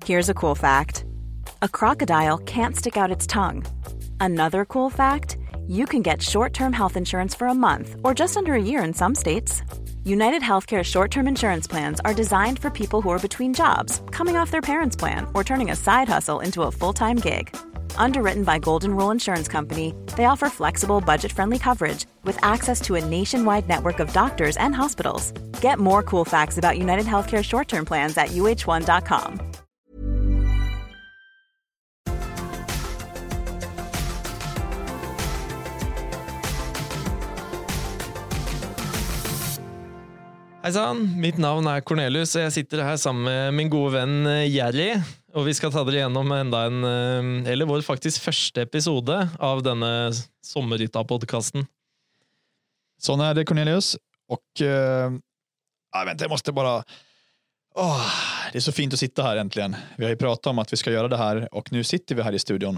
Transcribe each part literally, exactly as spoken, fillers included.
Here's a cool fact. A crocodile can't stick out its tongue. Another cool fact, you can get short-term health insurance for a month or just under a year in some states. United Healthcare short-term insurance plans are designed for people who are between jobs, coming off their parents' plan, or turning a side hustle into a full-time gig. Underwritten by Golden Rule Insurance Company, they offer flexible, budget-friendly coverage with access to a nationwide network of doctors and hospitals. Get more cool facts about United Healthcare short-term plans at U H one dot com. Heisann, mitt navn er Cornelius, og jeg sitter her sammen med min gode venn Jerry, og vi skal ta dere gjennom enda en, eller vår faktisk første episode av denne Sommerhytta-podcasten. Sånn er det, Cornelius, og uh, ja, vent, jeg måste bara åh, det er så fint å sitte her äntligen. Vi har ju pratat om at vi skal gjøre det her, og nu sitter vi her i studion.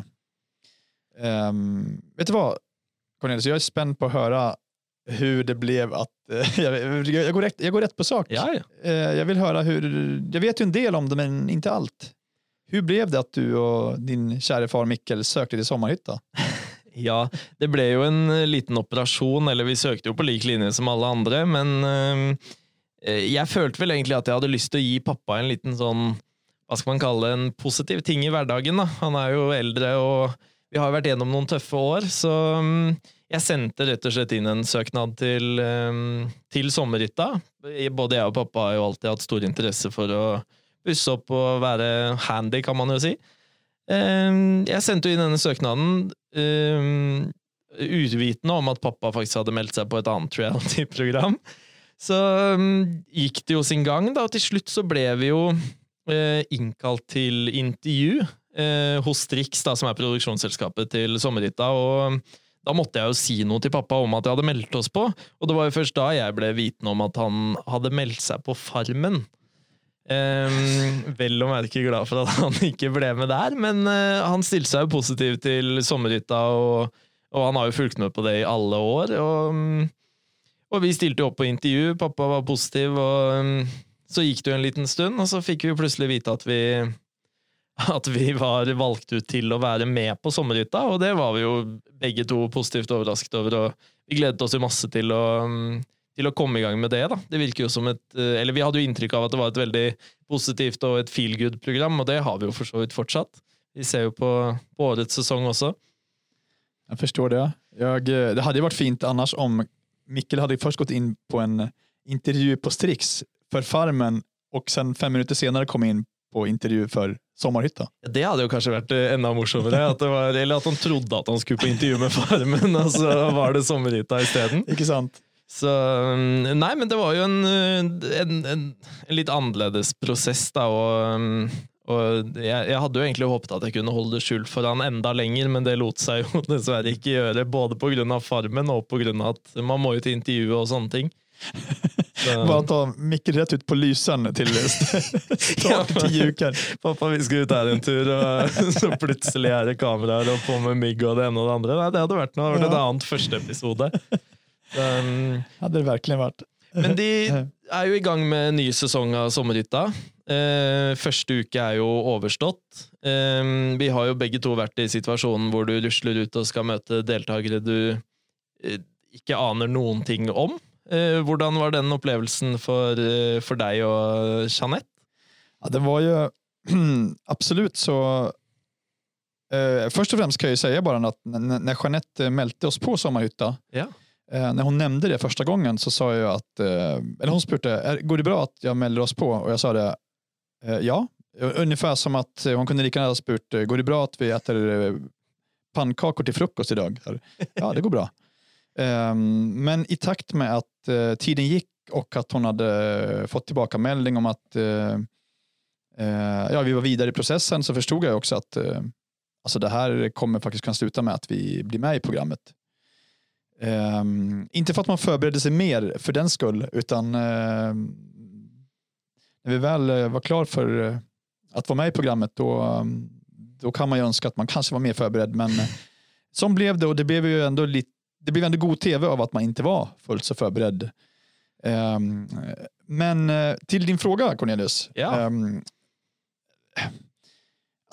Um, vet du hva, Cornelius, jeg er spent på å høre hur det blev att uh, jag, jag, går rätt, jag går rätt på sak. Ja, ja. Uh, jag vill höra hur, jag vet ju en del om det men inte allt. Hur blev det att du och din käre far Mikkel sökte till Sommerhytta? Ja, det ble jo en liten operasjon, eller vi søkte jo på lik linje som alle andre, men uh, jeg følte vel egentlig at jeg hadde lyst til å gi pappa en liten sånn, hva skal man kalle en positiv ting i hverdagen da. Han er jo eldre, og vi har vært gjennom noen tøffe år, så um, jeg sendte rett og slett inn en søknad til, um, til Sommerhytta. Både jeg og pappa har jo alltid hatt stor interesse for å busse opp og være handy, kan man jo si. Um, jeg sendte inn denne søknaden um, uvitende om at pappa faktisk hadde meldt seg på et annet reality-program. Så um, gikk det jo sin gang da, og til slutt så ble vi jo uh, innkalt til intervju uh, hos Strix, da, som er produksjonsselskapet til Sommerhytta, og da måtte jeg jo si noe til pappa om at jeg hadde meldt oss på, og det var jo først da jeg ble viten om at han hadde meldt seg på Farmen. Um, vel og merke glad for at han ikke ble med der, men uh, han stilte seg jo positiv til Sommerhytta, og, og han har jo fulgt med på det i alle år, og, um, og vi stilte jo opp på intervju, pappa var positiv, og um, så gikk det jo en liten stund, og så fikk vi jo plutselig vite at vi at vi var valgt ut til å være med på Sommerhytta, og det var vi jo begge to positivt overrasket over, og vi gledet oss jo masse til å, til å komme i gang med det da. Det virker jo som et, eller vi hadde jo inntrykk av at det var et veldig positivt og et feel-good-program, og det har vi jo for så vidt fortsatt. Vi ser jo på, på årets sesong også. Jeg forstår det. Jeg, det hadde jo vært fint annars om Mikkel hadde først gått inn på en intervju på Strix for Farmen, og sen fem minutter senere kom inn på intervju for Sommerhytta. Det hadde jo kanskje vært enda morsommere, at det var, eller at han trodde at han skulle på intervju med Farmen, og så var det Sommerhytta i stedet. Ikke sant? Så, nei, men det var jo en, en, en, en litt annerledes prosess da, og, og jeg, jeg hadde jo egentlig håpet at jeg kunne holde det skjult for han enda lenger, men det lot seg jo dessverre ikke gjøre, både på grunn av Farmen og på grunn av at man må jo til intervju og sånne ting. Bare ta Mikkel rett ut på lysen til start til juken. Pappa, vi skal ut her en tur, og så plutselig er det kameraer og på med mygg og det ene og det andre. Nei, det hadde vært noe, det hadde vært et annet første episode. Um, hadde det virkelig vært. Men de er jo i gang med en ny sesong av Sommerhytta. Uh, første uke er jo overstått. Um, vi har jo begge to vært i situasjonen hvor du rusler ut og skal møte deltakere du uh, ikke aner noen ting om. Uh, hvordan var den opplevelsen for, uh, for deg og Jeanette? Ja, det var jo absolutt så uh, først og fremst kan jeg si bare at når Jeanette meldte oss på Sommerhytta, ja. uh, når hun nevnte det første gangen så sa jeg at uh, eller hun spurte, går det bra at jeg melder oss på? Og jeg sa det, uh, ja, ungefär som at hun kunne like gjerne ha spurt, går det bra at vi äter pannkaker til frokost i dag? Ja, det går bra. Um, men i takt med at uh, tiden gikk og at hun hadde fått tilbake melding om at uh, uh, ja, vi var videre i processen, så forstod jeg også at uh, altså det her kommer faktisk kan sluta med at vi blir med i programmet. Um, inte för att man förberedde sig mer för den skull, utan uh, när vi väl uh, var klar för uh, att vara med i programmet, då, um, då kan man ju önska att man kanske var mer förberedd, men uh, som blev det, och det blev ju ändå lite det blev ändå god tv av att man inte var fullt så förberedd. Um, men uh, till din fråga, Cornelius. Ja. Um,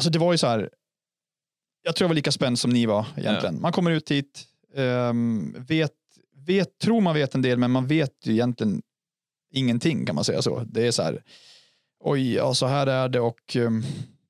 alltså det var ju så här, jag tror jag var lika spänd som ni var egentligen. Ja. Man kommer ut hit, um, vet, vet, tror man vet en del, men man vet ju egentligen ingenting, kan man säga så. Det är så här, oj, ja, så här är det, och um,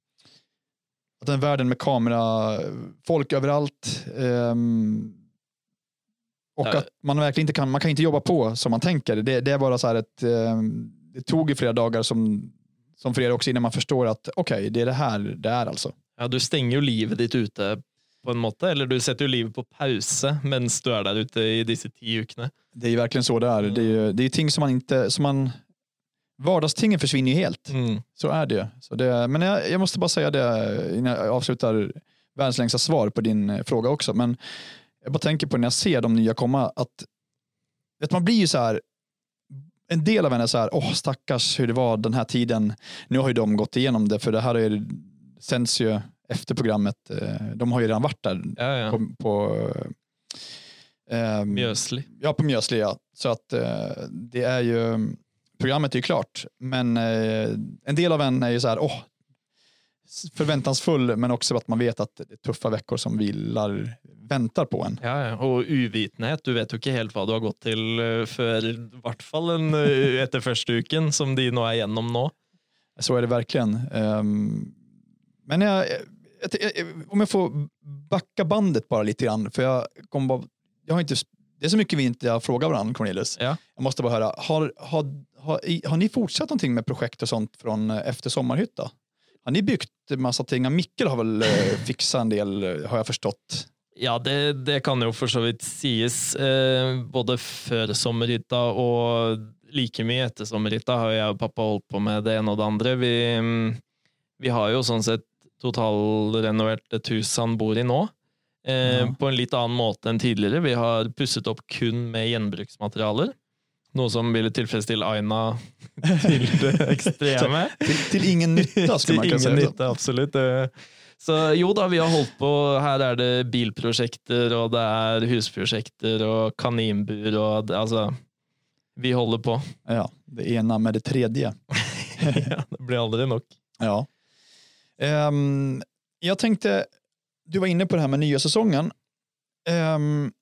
att den världen med kamera, folk överallt, um, och ja. Att man verkligen inte kan, man kan inte jobba på som man tänker. Det, det är bara så här ett, um, det tog ju flera dagar som, som för er också, innan man förstår att okej, okay, det är det här det är alltså. Ja, du stänger ju livet ditt ute på en måte, eller du sätter ju livet på pause mens du är där ute i dessa tio ukene. Det är ju verkligen så där. Mm. Det är ju det är ting som man inte, som man, vardagstingen försvinner ju helt. Mm. Så är det. Så det, men jag, jag måste bara säga det innan jag avslutar världens längsta svar på din fråga också. Men jag bara tänker på när jag ser de nya komma, att vet, man blir ju så här, en del av henne är så här, åh stackars hur det var den här tiden. Nu har ju de gått igenom det, för det här är, sänds ju efter programmet. De har ju redan varit där ja, ja. på, på eh, Mjösli. Ja, på Mjösli, ja. Så att eh, det är ju, programmet är ju klart, men eh, en del av en är ju så här, åh, förväntansfull, men också att man vet att det är tuffa veckor som vilar väntar på en. Ja, ja. Och uvitenhet, du vet ju inte helt vad du har gått till för i vart fall en efter första uken som de nu är igenom nu. Så är det verkligen. Um, men jag, jag, jag, om jag får backa bandet bara lite grann, för jag kommer bara, jag har inte, det är så mycket vi inte har frågat varandra, Cornelius. Ja. Jag måste bara höra, har, har, har, har ni fortsatt någonting med projekt och sånt från efter Sommarhytta? Har ni byggt en massa ting? Mikkel har väl fixat en del, har jag förstått. Ja, det, det kan ju för så vidt sies. Eh, både för Sommarhytta och lika mycket efter Sommarhytta har jag och pappa hållit på med det ena och det andra. Vi, vi har ju sån sett totalrenoverat ett hus han bor i nu. Eh, ja. På en lite annan måte än tidigare. Vi har pusset upp kun med genbruksmaterialer. Något som ville tillfredsställa Aina till det extrema. till, till ingen nytta, skulle man kunna säga. Ingen nytta, absolut. Så jo då, vi har hållit på, här är det bilprojekter och det är husprojekter och kaninbur och alltså, vi håller på. Ja, det ena med det tredje. Ja, det blir aldrig nog. Ja. Um, jag tänkte, du var inne på det här med nya säsongen. Um,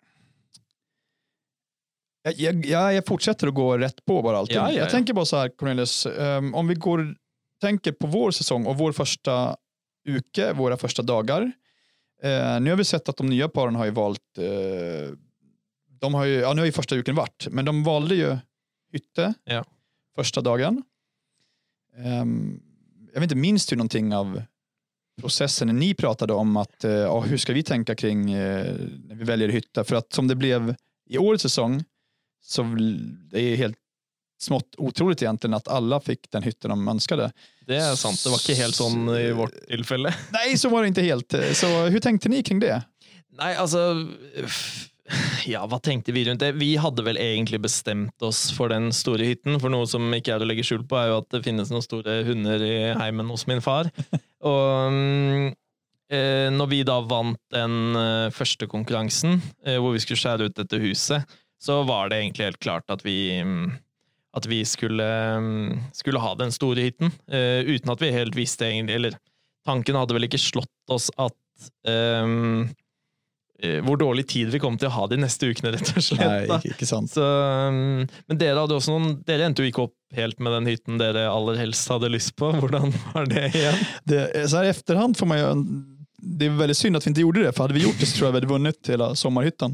Jag, jag, jag fortsätter att gå rätt på bara allting. Ja, ja, ja. Jag tänker bara så här, Cornelius, um, om vi går, tänker på vår säsong och vår första uke, våra första dagar. Uh, nu har vi sett att de nya paren har ju valt, uh, de har ju, ja nu har ju första uken varit, men de valde ju hytte ja. första dagen. Um, jag vet inte, minns du någonting av processen när ni pratade om att, uh, ja, hur ska vi tänka kring uh, när vi väljer hytta? För att som det blev i årets säsong, så det är helt smått otroligt egentligen att alla fick den hytten de önskade. Det är sant, det var inte helt sån i vårt tillfälle. Nej, så var det inte helt. Så hur tänkte ni kring det? Nej, alltså ja, vad tänkte vi runt det? Vi hade väl egentligen bestämt oss för den stora hytten, för något som inte är att lägga skjul på är ju att det finns några stora hundar i hemmen hos min far. Och eh, när vi då vann den eh, första konkurrensen, eh, där vi skulle skära ut detta huset, så var det egentligen helt klart att vi att vi skulle skulle ha den stora hytten eh, utan att vi helt visste egentligen, eller tanken hade väl inte slått oss att eh, hvor dårlig tid vi kom till att ha det nästa ukene, rätt och slett. Nej, inte sant. Så, men dere hade också någon, dere endte jo ikke opp helt med den hytten dere aller helst hade lust på. Hvordan var det igen? Det, så här i efterhand får man ju, det är väldigt synd att vi inte gjorde det, för hade vi gjort det så tror jag vi hade vunnit hela sommarhyttan.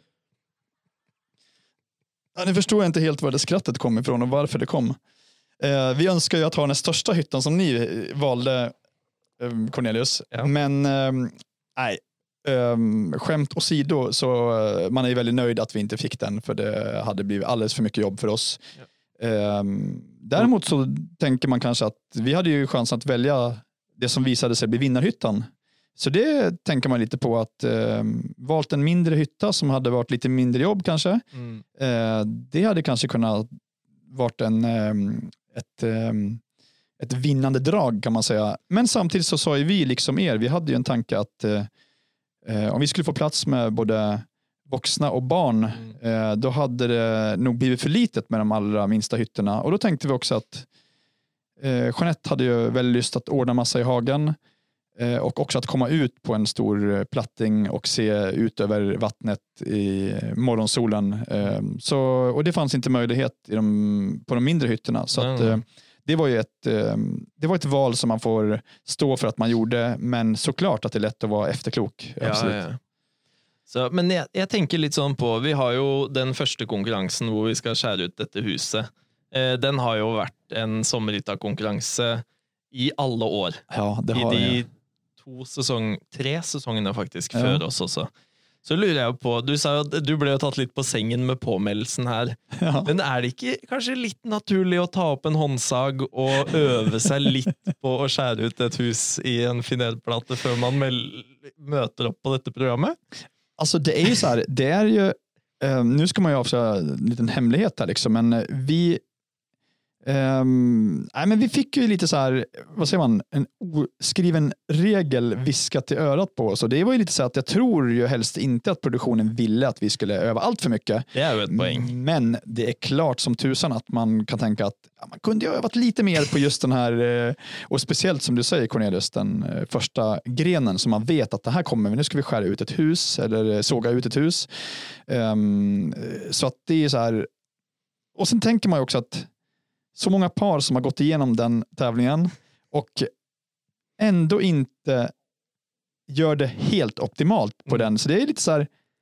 Ja, nu förstår jag inte helt var det skrattet kom ifrån och varför det kom. Eh, vi önskar ju att ha den största hyttan som ni valde, eh, Cornelius. Ja. Men eh, nej, Um, skämt åsido, så uh, man är ju väldigt nöjd att vi inte fick den, för det hade blivit alldeles för mycket jobb för oss. Ja. Um, däremot så tänker man kanske att vi hade ju chansen att välja det som visade sig bli vinnarhyttan. Så det tänker man lite på, att um, valt en mindre hytta som hade varit lite mindre jobb kanske. Mm. Uh, det hade kanske kunnat varit en um, ett um, ett vinnande drag, kan man säga. Men samtidigt så sa ju vi liksom er, vi hade ju en tanke att uh, Eh, om vi skulle få plats med både vuxna och barn, mm. eh, då hade det nog blivit för litet med de allra minsta hytterna. Och då tänkte vi också att eh, Jeanette hade ju väldigt lust att ordna massa i hagen. Eh, och också att komma ut på en stor platting och se ut över vattnet i morgonsolen. Eh, så, och det fanns inte möjlighet i de, på de mindre hytterna. Så att, eh, det var ju ett, eh, det var ett val som man får stå för att man gjorde, men såklart att det är lätt att vara efterklok. Ja, ja. Så, men jeg, jeg tenker litt sånn på, vi har jo den første konkurransen hvor vi skal skjære ut dette huset. Eh, den har jo vært en sommerhytta-konkurranse i alle år. Ja, det har I de jeg. to sesong, tre sesongene faktisk, Ja. før oss også. Så lurer jeg jo på, du sa jo at du ble jo tatt litt på sengen med påmeldelsen her. Ja. Men er det ikke kanskje litt naturlig å ta opp en håndsag og øve seg litt på å skjære ut et hus i en finérplate før man møter upp på detta programmet? Alltså det är ju så här, det är ju eh, nu ska man ju avslöja en liten hemlighet här liksom, men vi Um, nej, men vi fick ju lite så här, vad säger man, en oskriven regel viskat i örat på oss, och det var ju lite så att jag tror ju helst inte att produktionen ville att vi skulle öva allt för mycket. Det är ju ett poäng. Men det är klart som tusan att man kan tänka att ja, man kunde ju ha övat lite mer på just den här, och speciellt som du säger Cornelius, den första grenen som man vet att det här kommer vi, nu ska vi skära ut ett hus eller såga ut ett hus. Um, så att det är så här, och sen tänker man ju också att så många par som har gått igenom den tävlingen och ändå inte gör det helt optimalt på mm. den. Så det är lite så här,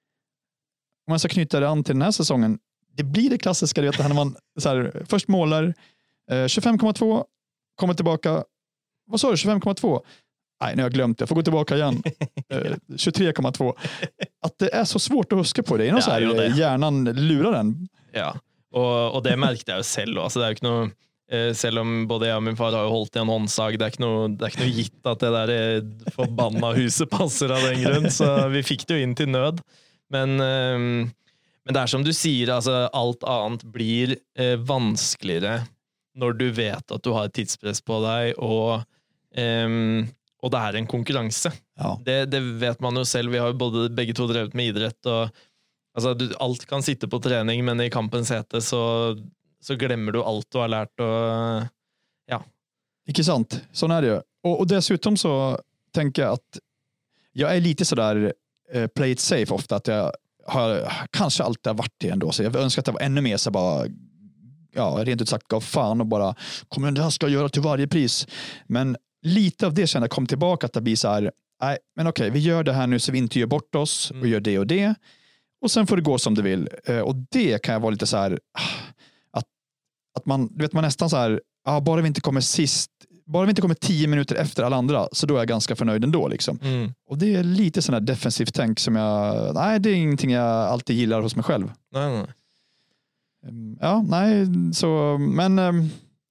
om man ska knyta det an till den här säsongen, det blir det klassiska, du vet, när man så här, först målar eh, tjugofem komma två, kommer tillbaka, vad sa du, tjugofem komma två? Nej, nu har jag glömt det, jag får gå tillbaka igen. eh, tjugotre komma två. Att det är så svårt att huska på det, ja, så här, jo, det. Hjärnan lurar den. Ja. Og, og det merket jeg jo selv også. Det er jo ikke noe, eh, selv om både jeg og min far har jo holdt i en håndsag, det er ikke noe, det er ikke noe gitt at det der eh, forbanna huset passer av den grunn, så vi fikk det jo inn til nød. Men, eh, men det er som du sier, altså, alt annet blir eh, vanskeligere når du vet at du har et tidspress på deg, og, eh, og det er en konkurranse. Ja. Det, det vet man jo selv. Vi har jo både, begge to drevet med idrett, og altså, du, alt kan sitte på träning, men i kampens hete så, så glömmer du allt du har lärt och ja. Inte sant, sån är det ju. Och, och dessutom så tänker jag att jag är lite sådär eh, play it safe ofta, att jag har kanske alltid har varit det ändå, så jag önskar att det var ännu mer så bara, ja, rent ut sagt gav fan och bara kommer det här ska jag göra till varje pris. Men lite av det känner jag kom tillbaka, att det blir så här, nej, men okej, vi gör det här nu så vi inte gör bort oss och gör det och det. Och sen får det gå som du vill. Eh, och det kan jag vara lite så här, att, att man, du vet, man nästan så här, ah, bara vi inte kommer sist, bara vi inte kommer tio minuter efter alla andra, så då är jag ganska förnöjd ändå liksom. Mm. Och det är lite sån här defensivt tänk som jag, nej, det är ingenting jag alltid gillar hos mig själv. Nej, nej. Ja, nej, så, men um,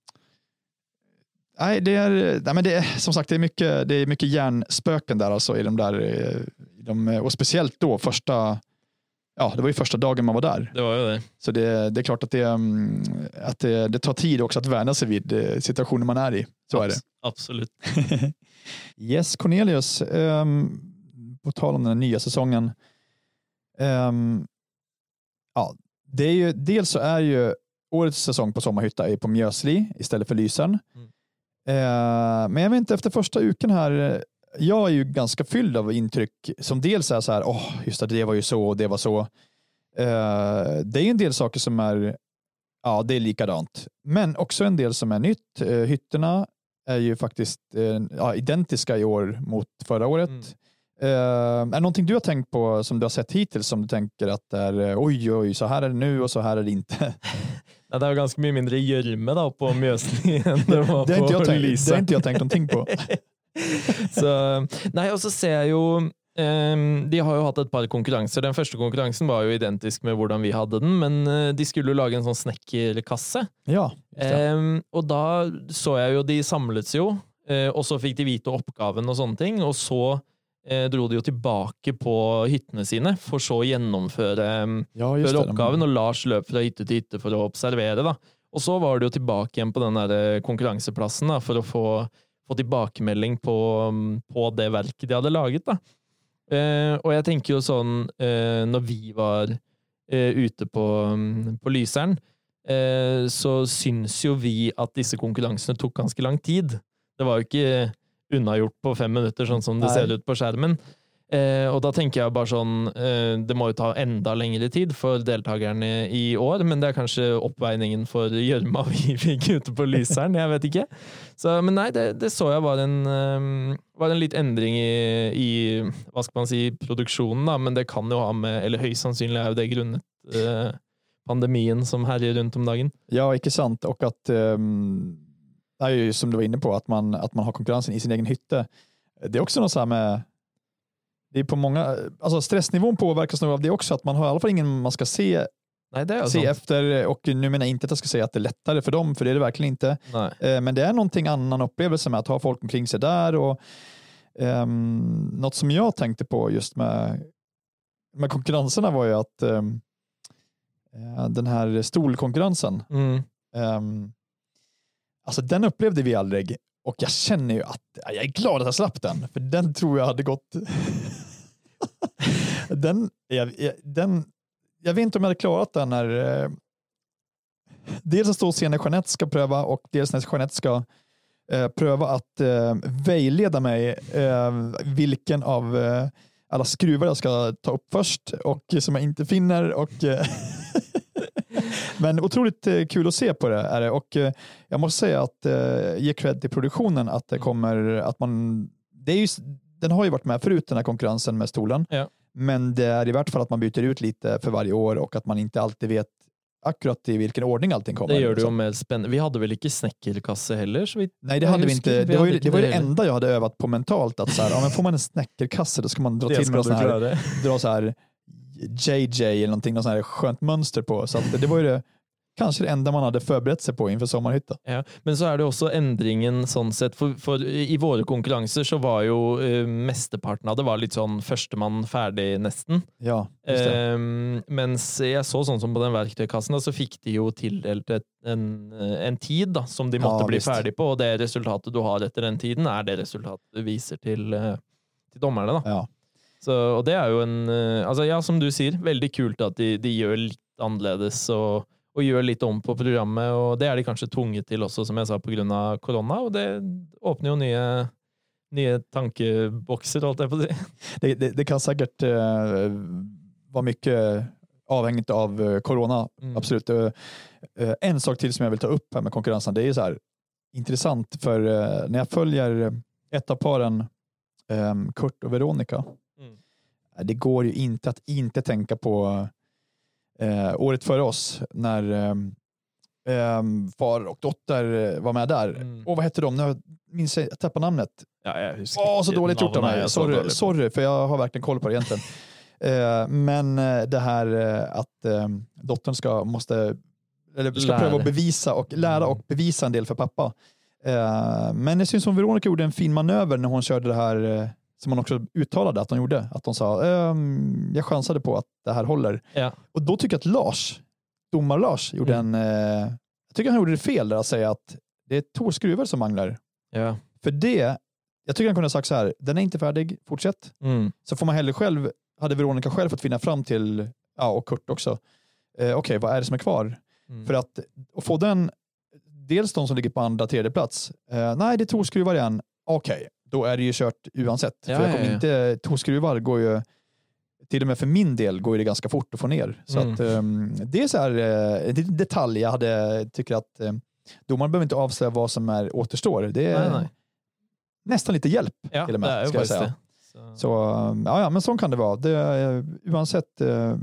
nej, det är, nej, men det är som sagt, det är mycket, det är mycket hjärnspöken där alltså i de där, i de, och speciellt då första, ja, det var ju första dagen man var där. Det var ju det. Så det, det är klart att, det, att det, det tar tid också att vänja sig vid situationen man är i. Så Abs- är det. Absolut. Yes, Cornelius. Um, på tal om den nya säsongen. Um, ja, det är ju, dels så är ju årets säsong på Sommarhytta är på Mjösli istället för Lysern. Mm. Uh, men jag vet inte, efter första uken här, jag är ju ganska fylld av intryck som dels är så här, åh, oh, just det, det var ju så och det var så. Uh, det är en del saker som är, ja, det är likadant. Men också en del som är nytt. Uh, hytterna är ju faktiskt uh, ja, identiska i år mot förra året. Mm. Uh, är det någonting du har tänkt på som du har sett hittills som du tänker att det är, oj, oj, så här är det nu och så här är det inte? Ja, det är ju ganska mycket mindre gjørme då på Mjösli än det var det på tänkt, Lysern. Det har inte jag tänkt någonting på. Så, nej, och så ser jag ju um, de har ju haft ett par konkurrenser. Den första konkurrensen var ju identisk med hur vi hade den, men uh, de skulle lage en sån snäckerkasse. Ja. Um, och då så jag ju de samlades ju uh, och så fick de vita uppgaven och sånt ting, och så uh, drog de ju tillbaka på hyttene sine för så genomföra um, ja, för uppgaven, och Lars löp från hytte till hytte för att observera då. Och så var det ju tillbaka igen på den där konkurrensplatsen då, för att få få tilbakemelding på, på det verket de hade laget da. Eh, og jeg tenker jo sånn, eh, når vi var eh, ute på, på Lysern, eh, så syns jo vi at disse konkurransene tok ganske lang tid. Det var jo ikke unnagjort på fem minutter, sånn som det Nej. ser ut på skjermen. Eh, og da tenker jeg bare sånn, eh, det må jo ta enda lengre tid for deltakerne i år, men det er kanskje oppveiningen for gjørma vi fikk ute på Lyseren, jeg vet ikke. Så, men nei, det, det så jeg var en, um, var en litt endring i, i, hva skal man si, produksjonen da, men det kan jo ha med, eller høyst sannsynlig er jo det grunnet eh, pandemien som herjer rundt om dagen. Ja, ikke sant, og at um, det er jo som du var inne på, att man, att man har konkurrensen i sin egen hytte. Det är också något så här med det är på många, alltså stressnivån påverkas nog av det också, att man har i alla fall ingen man ska se, Nej, det är se sant. efter, och nu menar jag inte att jag ska säga att det är lättare för dem, för det är det verkligen inte. Nej. Men det är någonting annan upplevelse med att ha folk omkring sig där, och um, något som jag tänkte på just med, med konkurrenserna var ju att um, den här stolkonkurrensen, Mm. um, alltså den upplevde vi aldrig. Och jag känner ju att jag är glad att jag slapp den. För den tror jag hade gått... den, jag, jag, den, jag vet inte om jag hade klarat den när... Eh, dels att stå och se när Jeanette ska pröva, och dels när Jeanette ska eh, pröva att eh, vägleda mig eh, vilken av eh, alla skruvar jag ska ta upp först och som jag inte finner. Och... Eh, Men otroligt eh, kul att se på det är det, och eh, jag måste säga att eh, ge cred till produktionen att det kommer att man det är ju, den har ju varit med förut den här konkurrensen med stolen, Ja. men det är i vart fall att man byter ut lite för varje år och att man inte alltid vet akkurat i vilken ordning allting kommer. Det gör det ju mer spännande. Vi hade väl inte snäckerkasse heller, så vi Nej, det hade vi inte. Vi Det var ju hade det, var ju det heller. enda jag hade övat på mentalt, att så här, ja, men får man en snäckerkasse då ska man dra Det till ska med du sån här, klara. dra så här J J eller någonting, något sån här skönt mönster på, så att det var ju det kanske det enda man hade förberett sig på inför sommarhytta. Ja, men så är det också ändringen sånn sett, för, för i våra konkurrenser så var ju uh, mesteparten av det var lite sån förstemann färdig nästan. Ja, just det. Um, mens jag så sånn som på den verktøykassen da, så fick de ju tildelt ett, en, en tid da, som de måtte Ja, bli visst. färdig på, och det resultatet du har efter den tiden är det resultatet du visar till, uh, till dommerne da. Ja. Så, och det är ju en, uh, alltså ja, som du säger, väldigt kul att de, de gör lite annorledes och och gör lite om på programmet, och det är de kanske tvunget till också, som jag sa, på grund av corona, och det öppnar ju nya nya tankeboxar, hållt jag på att säga. Det, det, det kan säkert eh, vara mycket avhängigt av eh, corona, Mm. absolut. Eh, eh, en sak till som jag vill ta upp här med konkurrensen, det är så här intressant, för eh, när jag följer ett av paren, eh, Kurt och Veronica, Mm. det går ju inte att inte tänka på eh, året före oss, när eh, eh, far och dotter var med där. Mm. Och vad heter de? Nu minns jag, jag tappar namnet. Ja, jag husker Åh, så ikke dåligt gjort av navnet, mig. jeg så Sorry, dårlig på. sorry, för jag har verkligen koll på det egentligen. eh, men eh, det här eh, att eh, dottern ska, måste, eller ska Lära. pröva att bevisa och lära och bevisa en del för pappa. Eh, men det syns som Veronica gjorde en fin manöver när hon körde det här, eh, som hon också uttalade att hon gjorde. Att hon sa, ehm, jag chansade på att det här håller. Ja. Och då tycker jag att Lars, domar Lars, gjorde Mm. en, eh, jag tycker han gjorde det fel där att säga att det är två skruvar som manglar. Ja. För det, jag tycker han kunde ha sagt så här, den är inte färdig, fortsätt. Mm. Så får man hellre själv, hade Veronica själv fått finna fram till, ja, och Kurt också, eh, okej, okay, vad är det som är kvar? Mm. För att och få den, dels de som ligger på andra, tredje plats, eh, nej det är två skruvar igen, okej, okay, då är det ju kört oavsett. Ja, för jag kommer ja, ja. inte, två skruvar går ju, till och med för min del går det ganska fort att få ner. Så Mm. att um, det är så här, uh, en liten detalj jag hade, tycker att um, domaren behöver inte avslöja vad som är återstår. Det är Nej, nej. nästan lite hjälp Ja, till och det med, är ju ska jag faktiskt säga. det. Så. Så um, ja, ja, men så kan det vara. Det är oavsett uh,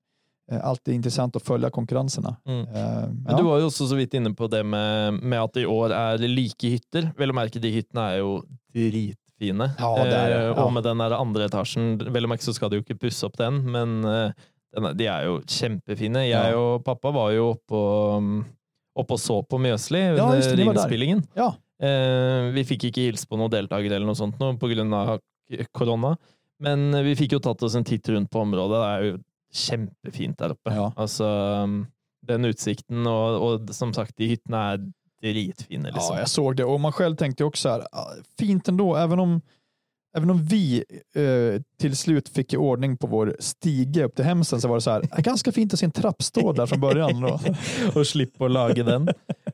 alltid intressant att följa konkurrenserna. Mm. Uh, Men ja. du var ju också så vitt inne på det med, med att det i år är lika hytter. Väl att märka, de hytterna är ju dritfina. Ja, det är det. Eh, Ja. och med den där andra etagen, väl att märka så ska du ju inte pussa upp den, men eh, den, de är ju kämpefina. Jag Ja. och pappa var ju uppe och, um, uppe och så på Mjøsli Ja, under just det, ni var där. ringspillingen. Ja. Eh, vi fick inte hils på någon deltagare eller något sånt nå, på grund av corona. Men vi fick ju tagit oss en titt runt på området. Det är ju kämpefint där uppe. Ja. Alltså, um, den utsikten och, och som sagt, de hytterna är dritfina. Liksom. Ja, jag såg det. Och man själv tänkte också här, fint ändå, även om, även om vi eh, till slut fick i ordning på vår stige upp till Hemsen, så var det så här, ganska fint att se en trappstå där från början. Då. Och slippa laga den.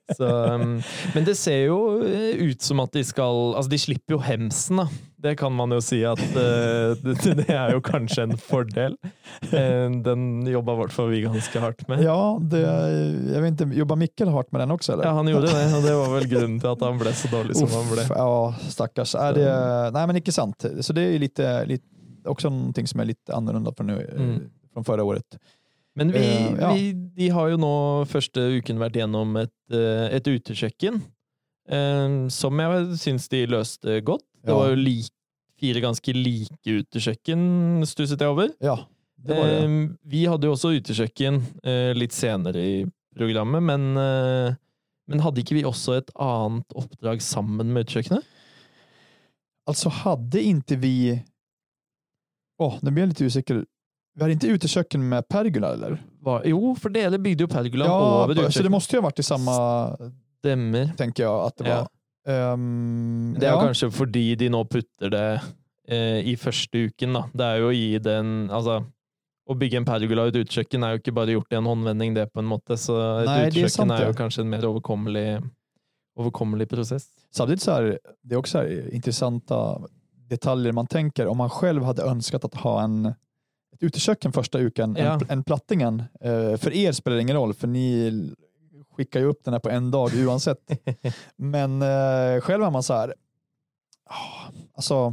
Så, um, men det ser jo ut som at de skal, altså de slipper jo hemsen da. Det kan man jo si at uh, det, det er jo kanskje en fordel. Uh, den jobbar vart för vi ganska hårt med. Ja, det, jag vet inte, jobbar Mikkel hårt med den också eller? Ja, han gjorde det och det var väl grunden till att han blev så dålig som Uff, han blev. Ja, stackars. Är det, nej men inte sant. Så det är lite, lite också någonting som är lite annorlunda från, nu, mm. från förra året. Men vi, uh, ja. vi de har ju nå första uken varit igenom ett, ett utekjøkken uh, som jag syns de löste gott. Det ja. var ju li, fyra ganska lika utekjøkken stusset jag över. Ja, det var det. Uh, vi hade ju också utekjøkken uh, lite senare i programmet, men, uh, men hade inte vi också ett annat uppdrag samman med utekjøkkenet? Alltså hade inte vi... Åh, oh, nu blir jag lite osäker. Vi hade inte utekjøkken med pergola eller? Var, jo, för det, det byggde ju pergola ja, över utekjøkken. Så det måste ju ha varit i samma... Stämmer. Tänker jag att det var. Ja. Um, det är ja. kanske fordi de nå putter det eh, i första uken då. Det är ju i den, alltså att bygga en pergola ut utekjøkken är ju inte bara gjort i en handvändning det på en måte, så ett utekjøkken är, är ju kanske en mer överkomlig överkomlig process. Samtidigt så är det också här intressanta detaljer man tänker om man själv hade önskat att ha en ett utekjøkken första uken ja. en, en plattingen. Uh, för er spelar det ingen roll för ni skickar ju upp den här på en dag oavsett. Men uh, själv är man så här oh, alltså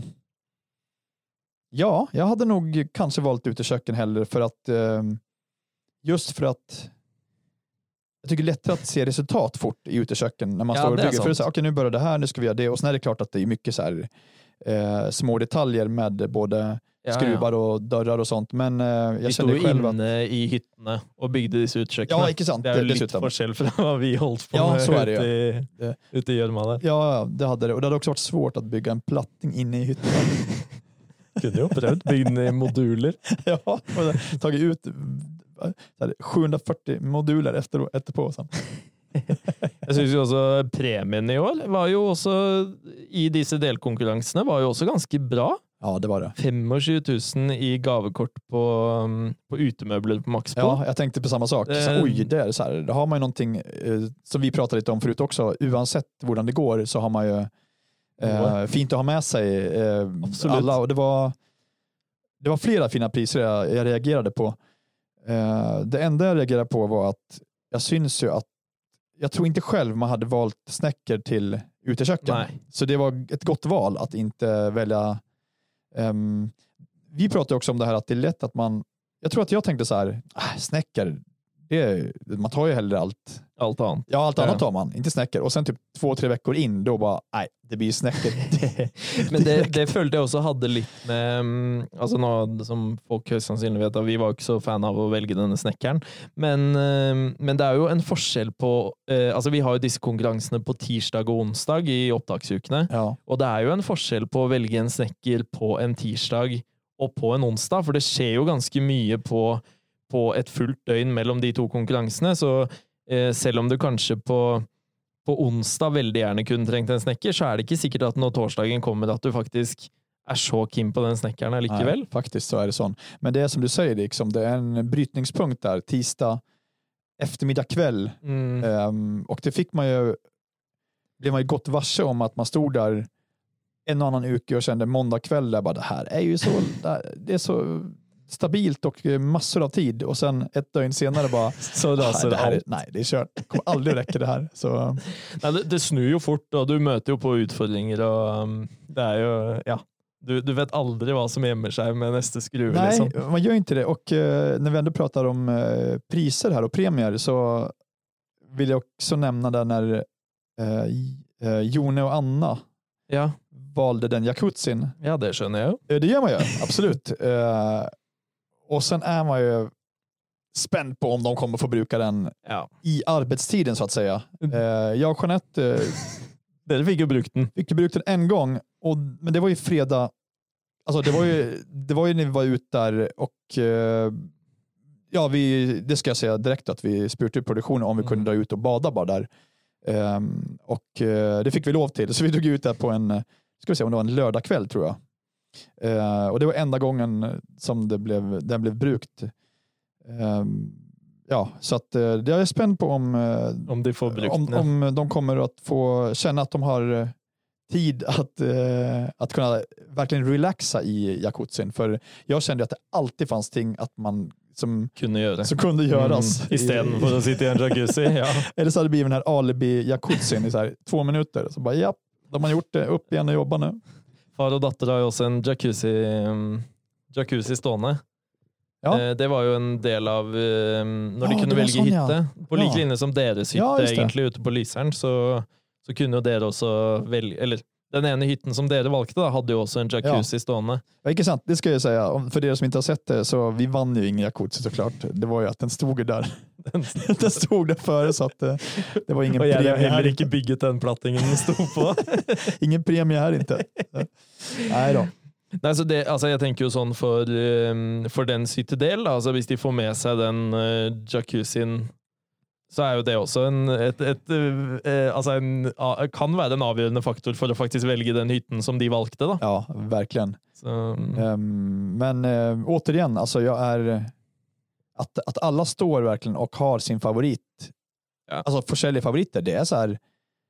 ja, jag hade nog kanske valt utekjøkken hellre för att uh, just för att jag tycker det är lättare att se resultat fort i utekjøkken när man ja, står och bygger. För att säga, okej, nu börjar det här, nu ska vi göra det. Och sen är det klart att det är mycket så här uh, små detaljer med både ja, skruvar ja. och dörrar och sånt. Men uh, jag vi kände själv att... inne i hyttene och byggde dessa utekjøkken. Ja, inte sant. Det är ju lite forskjell från vad vi hållit på ja, med så är det, ute, i, ja. ute i Gjørma. Ja, det hade det. Och det hade också varit svårt att bygga en platting inne i hytten. Kunde jag prövat bygga i moduler. Ja, och tagit ut sjuhundrafyrtio moduler efter, efterpå. Sen. Jag syns ju också premien i år var ju också i dessa delkonkurrenserna var ju också ganska bra. Ja, det var det. tjugofem tusen i gavekort på, på utemöbler på Maxbo. Ja, jag tänkte på samma sak. Så, oj, det är så här. Då har man ju någonting eh, som vi pratade lite om förut också. Oavsett hur det går så har man ju eh, fint att ha med sig eh, alla. Och det var, det var flera fina priser jag, jag reagerade på. Eh, det enda jag reagerade på var att jag syns ju att jag tror inte själv man hade valt snäcker till utekjøkken. Nej. Så det var ett gott val att inte välja. Um, vi pratade också om det här att det är lätt att man, jag tror att jag tänkte så här, äh, snäcker, det är, man tar ju hellre allt. Allt annat. Ja, allt annat tar man, inte snäcker. Och sen typ två, tre veckor in, då bara, nej, det blir snäcker. Men det, det följde jag också hade lite med, alltså nå, som folk högst sannsynligt vet, vi var inte så fan av att välja den snäckaren. Men, men det är ju en forskel på, alltså vi har ju dessa konkurrenserna på tirsdag och onsdag i opptaksukene. Ja. Och det är ju en forskel på att välja en snäcker på en tirsdag och på en onsdag, för det sker ju ganska mycket på på ett fullt døgn mellan de två konkurrenserna, så eh, selv om du kanske på på onsdag väldigt gärna kunde trängt en snäcker, så är det inte säkert att när torsdagen kommer att du faktiskt är så keen på den snäckaren likevel. Nej, faktiskt så är det sån. Men det är som du säger, liksom, det är en brytningspunkt där, tisdag eftermiddag kväll. Mm. Um, och det fick man ju blev man ju gott varse om att man stod där en annan uke och kände måndag kväll där bara, det här är ju så det är så stabilt och massor av tid, och sen ett dygn senare bara så det, ah, det här är, nej, det är kört. Det kommer aldrig räcka det här. Så. Nej, det, det snur ju fort och du möter ju på utfordringar och um, det är ju, ja, du, du vet aldrig vad som gömmer sig med nästa skruv. Nej, liksom. Man gör inte det. Och uh, när vi ändå pratar om uh, priser här och premier, så vill jag också nämna där när uh, uh, Jone och Anna ja. valde den jacuzzin. Ja, det känner jag. Uh, det gör man ju, absolut. Uh, Och sen är man ju spänd på om de kommer få bruka den ja. i arbetstiden så att säga. Mm. Eh, jag och Jeanette eh, det fick ju brukt den. Fick ju brukt den en gång, och, men det var ju fredag. Alltså det var ju, det var ju när vi var ute där och eh, ja, vi, det ska jag säga direkt att vi spurtade i produktionen om vi mm. kunde dra ut och bada bara där. Eh, och eh, det fick vi lov till. Så vi tog ut där på en, ska vi se om det var en lördagkväll tror jag. Uh, och det var enda gången som det blev, den blev brukt. Uh, ja, så att eh, jag är spänd på om, eh, om, de får brukt, om, om de kommer att få känna att de har eh, tid att, eh, att kunna verkligen relaxa i jacuzzin. För jag kände att det alltid fanns ting att man som kunde, göra. Som kunde göras. Mm, istället för att sitta i en jacuzzi. Ja. Eller så hade det blivit den här alibi-jacuzzin i så här två minuter. Så bara, ja, de har gjort det. Upp igen och jobba nu. Far och dotter har ju också en jacuzzi, um, jacuzzi stående. Ja. Eh, det var ju en del av um, när ja, de kunde välja sån, hytte. Ja. På lik linje som deras hytte ja, egentligen ute på Lysern, så, så kunde ju dere också välja, eller den ena hytten som dere valgte då, hade ju också en jacuzzi ja. stående. Ja, inte sant, det ska jag säga. För er som inte har sett det, så vi vann ju ingen jacuzzi såklart. Det var ju att den stod där. Den stod där före, så att det, det var ingen och jag premie. Och jag har heller inte byggt den plattingen den stod på. Ingen premie här inte. Nej då. Nej, så det, alltså jag tänker ju sån för, um, för den cyttedel, alltså hvis de får med sig den uh, jacuzzin, så är ju det också en, ett, ett, uh, alltså en, uh, kan vara en avgörande faktor för att faktiskt välja den hytten som de valgte då. Ja, verkligen. Så, um, um, men uh, återigen, alltså jag är att, att alla står verkligen och har sin favorit. Ja. Alltså försäljare favoriter, det är så här.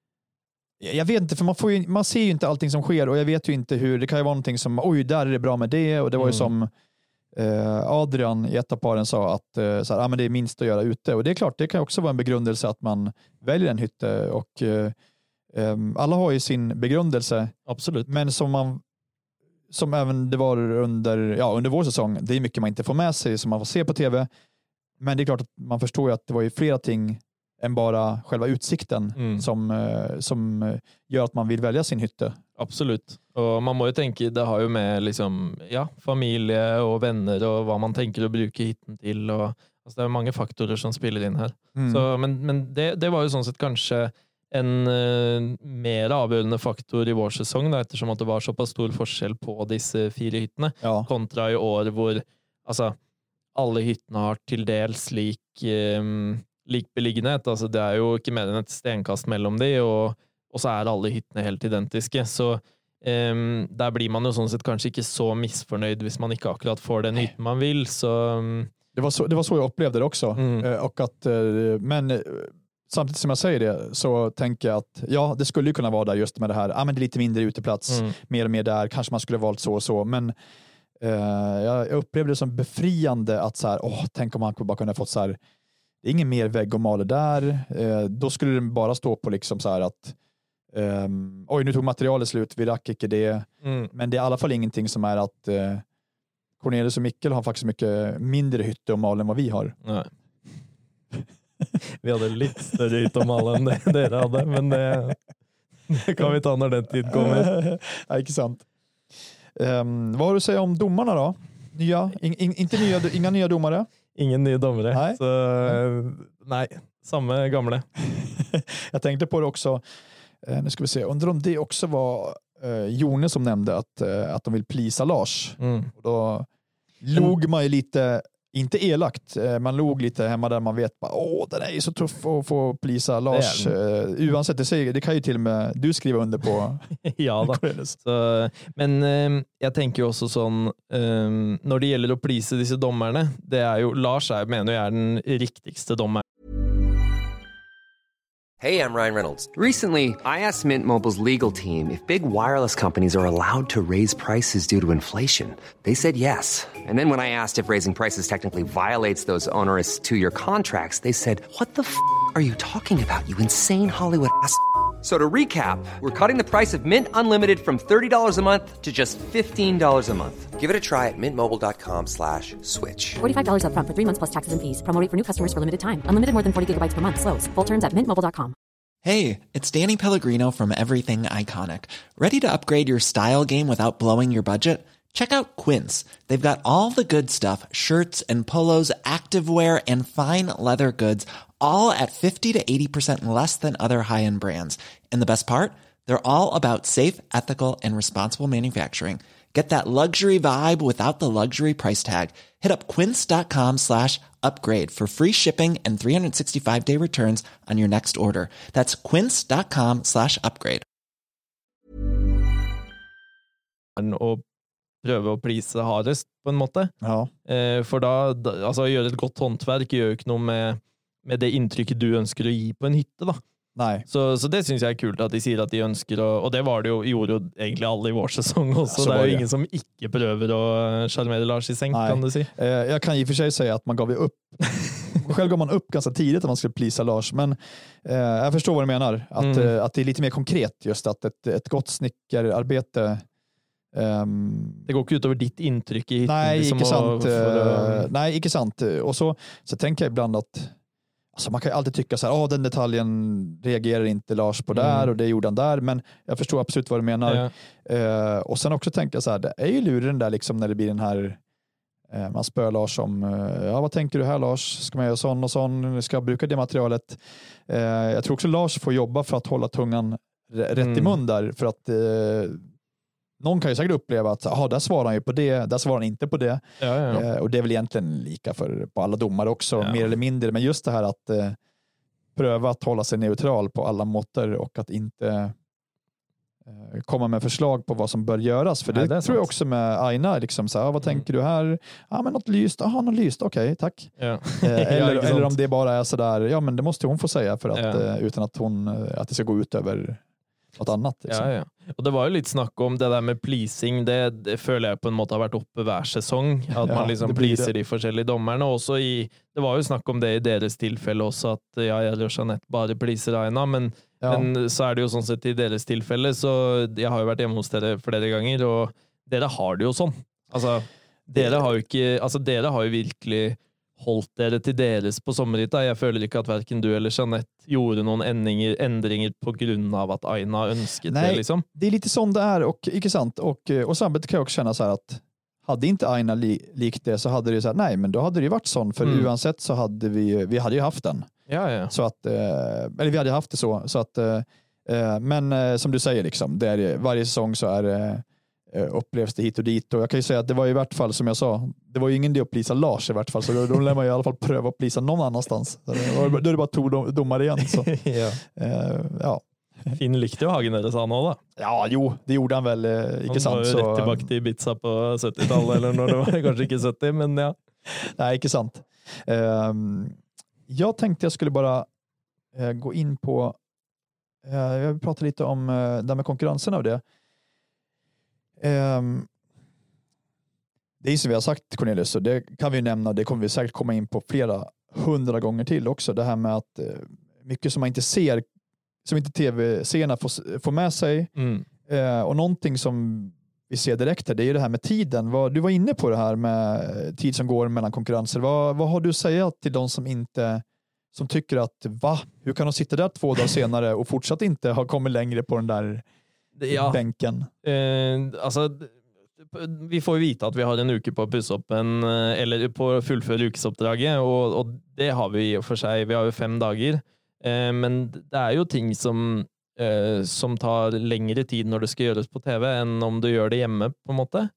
Jag vet inte, för man, får ju, man ser ju inte allting som sker, och jag vet ju inte hur, det kan ju vara någonting som, oj, där är det bra med det, och det var ju mm. som eh, Adrian i ett av paren sa att eh, så här, ah, men det är minst att göra ute, och det är klart, det kan också vara en begrundelse att man väljer en hytte, och eh, eh, alla har ju sin begrundelse. Absolut. Men som man som även det var under, ja, under vår säsong, det är mycket man inte får med sig som man får se på tv, men det är klart att man förstår ju att det var ju flera ting än bara själva utsikten mm. som, som gör att man vill välja sin hytte. Absolut. Och man må ju tänka, det har ju med liksom, ja, familj och vänner och vad man tänker att bruka hytten till. Och, alltså det är många faktorer som spelar in här. Mm. Så, men men det, det var ju sånt sett kanske en uh, mer avgörande faktor i vår säsong då, eftersom att det var så pass stor forskjell på dessa fyra hytterna ja. kontra i år hvor alltså, alla hytterna har till dels lik um, lik beliggenhet, alltså det är ju inte mer än ett stenkast mellan det, och, och så är alla hyttene helt identiska, så um, där blir man ju sånt sett kanske inte så missförnöjd hvis man inte akkurat får den hytten man vill, så um... det var så det var så jag upplevde det också. Mm. Och att, men samtidigt som jag säger det, så tänker jag att ja, det skulle ju kunna vara där just med det här, ja, men det är lite mindre uteplats, mm. mer och mer där, kanske man skulle valt så och så, men uh, jag upplevde det som befriande att så här, åh, tänk om man bara kunde ha fått så här, det är ingen mer vägg och maler där. Eh, då skulle den bara stå på liksom så här att um, oj, nu tog materialet slut, vi rack inte det. Mm. Men det är i alla fall ingenting som är att eh, Cornelius och Mikkel har faktiskt mycket mindre hytte och mal än vad vi har. Nej. Vi hade lite större hytte och mal än det dere hade, men det, det kan vi ta när den tid kommer. Ja, inte sant. Um, vad har du att säga om domarna då? Nya, in, in, inte nya, inga nya domare? Ingen ny domare. Nej. Så, nej, samma gamla. Jag tänkte på det också. Eh, nu ska vi se. Undrar om det också var eh, Jone som nämnde att, eh, att de vill plisa Lars. Mm. Och då log man ju lite, inte elakt, eh, man log lite hemma där man vet, åh, det är ju så tuff att få plisa Lars. Eh, oavsett, det, säger, det kan ju till och med du skriva under på. Ja då. Så, men eh, jag tänker ju också sån, eh, när det gäller att plisa dessa domarna, det är ju, Lars är, menar jag är den riktigaste domaren. Hey, I'm Ryan Reynolds. Recently, I asked Mint Mobile's legal team if big wireless companies are allowed to raise prices due to inflation. They said yes. And then when I asked if raising prices technically violates those onerous two-year contracts, they said, what the f*** are you talking about, you insane Hollywood ass f- So to recap, we're cutting the price of Mint Unlimited from thirty dollars a month to just fifteen dollars a month. Give it a try at mintmobile.com slash switch. forty-five dollars up front for three months plus taxes and fees. Promo rate for new customers for limited time. Unlimited more than forty gigabytes per month. Slows full terms at mint mobile dot com. Hey, it's Danny Pellegrino from Everything Iconic. Ready to upgrade your style game without blowing your budget? Check out Quince. They've got all the good stuff, shirts and polos, activewear, and fine leather goods, all at fifty to eighty percent less than other high-end brands. And the best part? They're all about safe, ethical, and responsible manufacturing. Get that luxury vibe without the luxury price tag. Hit up quince.com slash upgrade for free shipping and three sixty-five day returns on your next order. That's quince.com slash upgrade. Och prøve å please hardest, på en måte. Ja. Eh, for da, da, altså å gjøre et godt håndverk gjør jo ikke noe med, med det inntrykket du ønsker å gi på en hytte, da. Nej. Så, så det synes jeg er kult at de sier at de ønsker å, og det var det jo, gjorde jo egentlig alle i vår sesong også, Ja, det er jo det. ingen som ikke prøver å charmere Lars i senk, Nej. kan du si. Eh, jag kan i och för sig säga att man gav ju upp. Själv gav man upp ganska tidigt att man skulle plisa Lars, men eh, jag förstår vad du menar. Att, Mm. eh, att det är lite mer konkret just att ett, ett gott snickararbete ehm, Det går ikke utover ditt inntrykk i hytten. nej, liksom, ikke å- sant. for å- eh, nej, ikke sant. Och så, så tänker jag ibland att alltså man kan ju alltid tycka så här, oh, den detaljen reagerar inte Lars på där Mm. och det gjorde han där, men jag förstår absolut vad du menar. Ja. Eh, och sen också tänka så här, det är ju luren där liksom när det blir den här eh, man spör Lars om, eh, ja vad tänker du här Lars? Ska man göra sån och sån? Ska jag bruka det materialet? Eh, jag tror också Lars får jobba för att hålla tungan r- rätt Mm. i mun där, för att eh, någon kan ju säkert uppleva att aha, där svarar han ju på det, där svarar han inte på det. Ja, ja, ja. Eh, och det är väl egentligen lika för på alla domare också, Ja. mer eller mindre. Men just det här att eh, pröva att hålla sig neutral på alla måtter och att inte eh, komma med förslag på vad som bör göras. För Nej, det, det är tror jag sant. också med Aina, liksom så här, ah, vad tänker du här? Ja, men något lyst, aha, något lyst, okej, tack. Ja. Eh, Ja, eller, inte eller sant. om det bara är sådär, ja men det måste hon få säga för att, Ja. eh, utan att, hon, eh, att det ska gå ut över något annat. Liksom. Ja, ja. Og det var jo litt snakk om det der med pleasing, det, det føler jeg på en måte har vært oppe hver sesong, at Ja, man liksom det blir pleaser det. de forskjellige dommerne. Også i, det var jo snakk om det i deres tilfelle også, at ja, jeg og Jeanette bare pleaser Aina, men, Ja. men så er det jo sånn sett i deres tilfelle, så jeg har jo vært hjemme hos dere flere ganger, og dere har det jo sånn. Altså, dere har jo ikke, altså dere har jo virkelig holdt dere til deres på sommerhytta. Jeg føler ikke at hverken du eller Jeanette gjorde noen endringer, endringer på grunn av at Aina ønsket Nej. det, liksom. Det är lite sånt det är, och icke sant. Och, eh, och samtidigt kan jag också känna så här att hade inte Aina li, likt det så hade det ju så här, nej men då hade det ju varit sån, för Mm. oavsett så hade vi, vi hade ju haft den. Ja, ja. Så att, eh, eller vi hade haft det så. så att, eh, eh, men eh, som du säger, liksom, det är, varje säsong så är det eh, upplevs det hit och dit. Och jag kan ju säga att det var i vart fall, som jag sa, det var ju ingen idé att plisa Lars i vart fall, så då, då lär man ju i alla fall pröva att plisa någon annanstans. Så det, då är det bara to dom, domare igen. Så. ja. Eh, ja. Finn likte jo Hagen deres han også, da. ja, jo, det gjorde han väl, eh, icke Han sant. var jo Så, rett tilbake til Ibiza på syttitallet, eller når det var kanskje ikke sytti, men ja. nej, icke sant. Um, jag tänkte jag skulle bara uh, gå in på, uh, jag vill prata lite om uh, det med konkurrensen av det. Um, det är som vi har sagt, Cornelius, så det kan vi ju nämna, det kommer vi säkert komma in på flera hundra gånger till också. Det här med att uh, mycket som man inte ser, som inte tv-searna får, får med sig. Mm. Uh, och någonting som vi ser direkt här, det är ju det här med tiden. Vad, du var inne på det här med tid som går mellan konkurrenser. Vad, vad har du att säga till de som inte, som tycker att va? Hur kan de sitta där två dagar senare och fortsatt inte ha kommit längre på den där Ja, bänken? eh, altså vi får jo vite at vi har en uke på å pusse opp en, eh, eller på å fullføre ukesoppdraget, og, og det har vi i og for seg. Vi har jo fem dager, eh, men det er jo ting som eh, som tar lengre tid når det skal gjøres på T V enn om du gjør det hjemme, på en måte.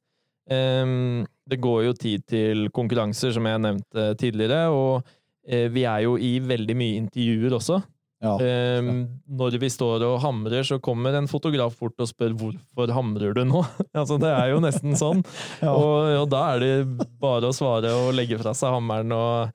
Eh, det går jo tid til konkurranser, som jeg nevnte tidligere, og eh, vi er jo i veldig mye intervjuer også. Ja. Um, når vi står og hamrer, så kommer en fotograf fort og spør hvorfor hamrer du nå? altså det er jo nesten sånn. Ja. og, og da er det bare å svare og legge fra seg hammeren. Og,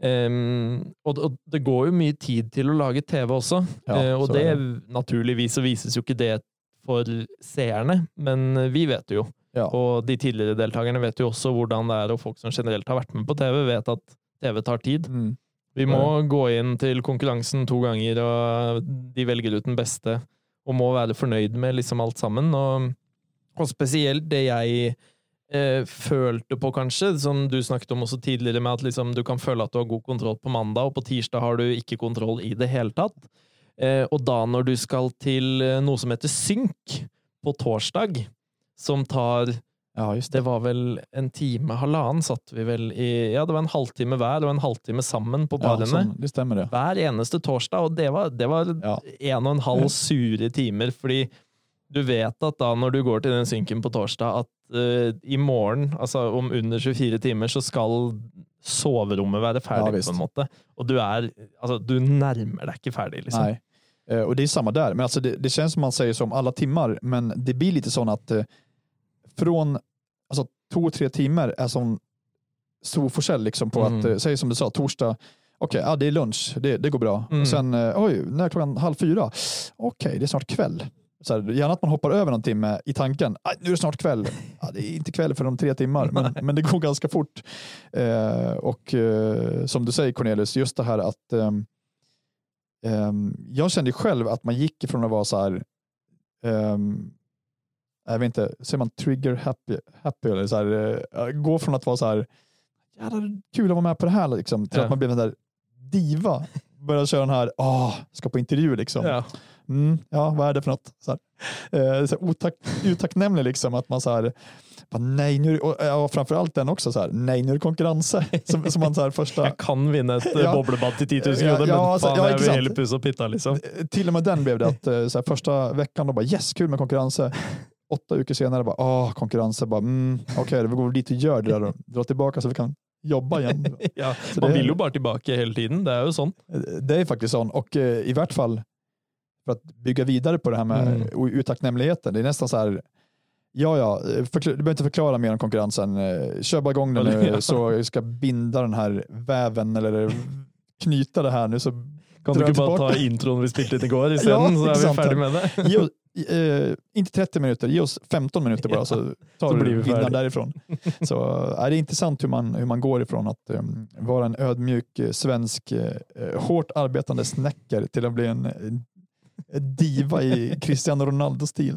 um, og, og det går jo mye tid til å lage T V også. Ja, uh, og så det, er det. naturligvis så vises jo ikke det for seerne, men vi vet det jo. Ja. Og de tidligere deltakerne vet jo også hvordan det er, og folk som generelt har vært med på T V vet at T V tar tid. Mm. Vi må gå inn til konkurransen to ganger, og de velger ut den beste, og må være fornøyd med liksom alt sammen. Og, og spesielt det jeg eh, følte på, kanskje, som du snakket om også tidligere, med at liksom, du kan føle at du har god kontroll på mandag, og på tirsdag har du ikke kontroll i det hele tatt. Eh, og da når du skal til noe som heter synk på torsdag, som tar Ja, just det. Det var vel en time, halvannen satt vi vel i, ja, det var en halvtime hver og en halvtime sammen på Ja, parene. sånn, det stemmer det. Hver eneste torsdag, og det var, det var Ja. en og en halv sure timer, fordi du vet at da når du går til den synken på torsdag, at uh, i morgen, altså om under tjuefire timer, så skal soverommet være ferdig, Ja, visst. på en måte. Og du er, altså, du nærmer deg ikke ferdig, liksom. Nej. Eh, och det är samma där. Men alltså det, det känns som man säger som alla timmar, men det blir lite sån att eh, från alltså två, tre timmar är som stor forsell liksom på mm. att, säg som du sa, torsdag, okej, okay, ja, det är lunch, det, det går bra. Mm. Och sen, oj, när klockan halv fyra, okej, okay, det är snart kväll. Så här, gärna att man hoppar över någon timme i tanken, nu är det snart kväll. Ja, det är inte kväll för de tre timmar, men, men det går ganska fort. Eh, och eh, som du säger Cornelius, just det här att eh, eh, jag kände själv att man gick ifrån att vara så här, eh, jag vet inte, säger man trigger happy, happy eller så här, eh, gå från att vara så här, ja, det är kul att vara med på det här liksom, till ja. att man blir en där diva, börjar köra den här, åh, ska på intervju liksom. Ja. Mm, ja, vad är det för något? Så här, eh, så otack, uttacknämlig liksom, att man så här, bara, nej nu, och, och framförallt den också så här, nej nu är det konkurrens. som, som man så här första... Jag kan vinna ett ja, bobblebad till tio tusen kronor, ja, men fan ja, jag vill hela pus och pitta liksom. Till och med den blev det att så här, första veckan då bara, yes, kul med konkurrens. Åtta veckor senare bara, åh, konkurrens, bara, mm, okej, okay, vi går dit och gör det där och dra tillbaka så vi kan jobba igen. ja, man vill ju bara tillbaka hela tiden, det är ju sånt. Det är faktiskt sånt, och eh, i vart fall för att bygga vidare på det här med mm. uttacknämligheten, det är nästan så här, ja ja, förklar, du behöver inte förklara mer om konkurrensen, kör bara igång den nu ja. så jag ska binda den här väven eller knyta det här nu så kan du bara ta intron vi spelade igår i sen ja, så är vi färdiga med det. Ge oss, eh, inte trettio minuter, ge oss femton minuter bara, så tar du vinnaren därifrån. Så är det är intressant hur man, hur man går ifrån att um, vara en ödmjuk svensk uh, hårt arbetande snäcker till att bli en, en diva i Cristiano Ronaldo-stil.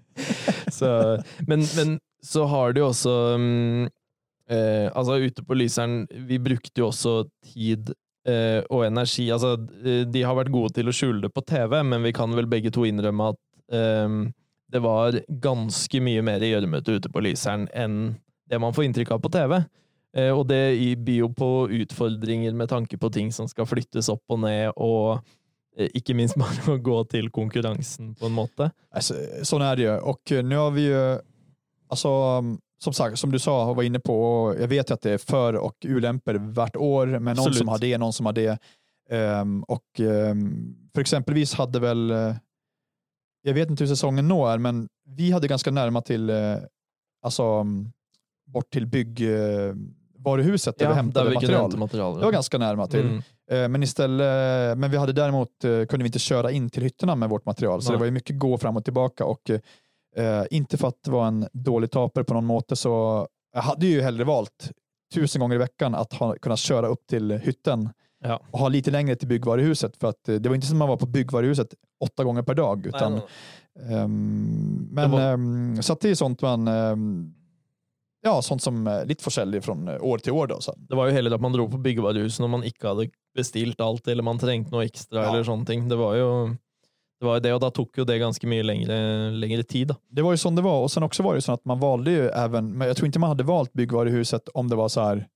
så, men, men så har du också um, eh, alltså ute på Lyseren, vi brukte ju också tid eh, och energi, alltså de har varit gode till att skjule det på tv, men vi kan väl bägge två inrømme att um, det var ganska mycket mer i gjørmete ute på Lyseren än det man får intryck av på tv. Eh, och det byr ju på utfordringer med tanke på ting som ska flyttas upp och ner, och ikke minst bara att gå till konkurrensen på en måte. Alltså, så är det ju. Och nu har vi ju, alltså, som sagt, som du sa, var inne på, jag vet att det är för- och ulämpor vart år, men någon Absolut. som har det, någon som har det. Um, och um, för exempelvis hade väl, uh, jag vet inte hur säsongen nå är, men vi hade ganska närma till, uh, alltså, um, bort till byggvaruhuset uh, där ja, vi hämtade där material. Vi material ja. Det var ganska närma till. Mm. Men istället, men vi hade däremot, kunde vi inte köra in till hytterna med vårt material. Så Nej. det var ju mycket gå fram och tillbaka, och eh, inte för att vara en dålig taper på någon måte, så jag hade ju hellre valt tusen gånger i veckan att ha, kunna köra upp till hytten ja. och ha lite längre till byggvaruhuset, för att det var inte som att man var på byggvaruhuset åtta gånger per dag, utan Nej, um, men var... um, så att det är sånt man um, ja, sånt som lite försäljer från år till år då. Så. Det var ju heller att man drog på byggvaruhusen och man inte hade bestilt allt, eller man trängte något extra ja. eller sånting. Det var ju det var det, och då tog ju det ganska mycket längre längre tid då. Det var ju som det var, och sen också var det så att man valde ju även, men jag tror inte man hade valt byggvaruhuset om det var så här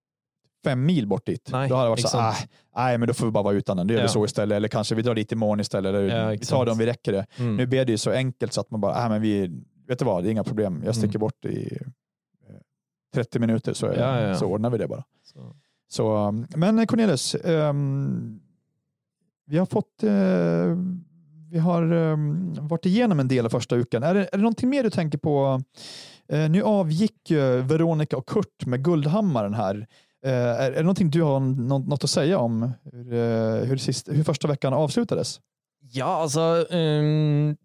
fem mil bort dit. Nej, då hade det varit så här, nej men då får vi bara vara utan den. Det gör ja. vi så istället, eller kanske vi drar dit imorgon istället, eller ja, vi tar det om vi räcker det. Mm. Nu blir det ju så enkelt så att man bara, nej men vi, vet du vad, det är inga problem. Jag sticker mm. bort i trettio minuter så, ja, ja. så ordnar vi det bara. Så, så men Cornelius, um, vi har fått uh, vi har um, varit igenom en del av första ukan. Är det, är det någonting mer du tänker på? Uh, nu avgick uh, Veronica och Kurt med Guldhammaren här. Uh, är, är det någonting du har något, något att säga om hur, uh, hur, sist, hur första veckan avslutades? Ja, alltså um,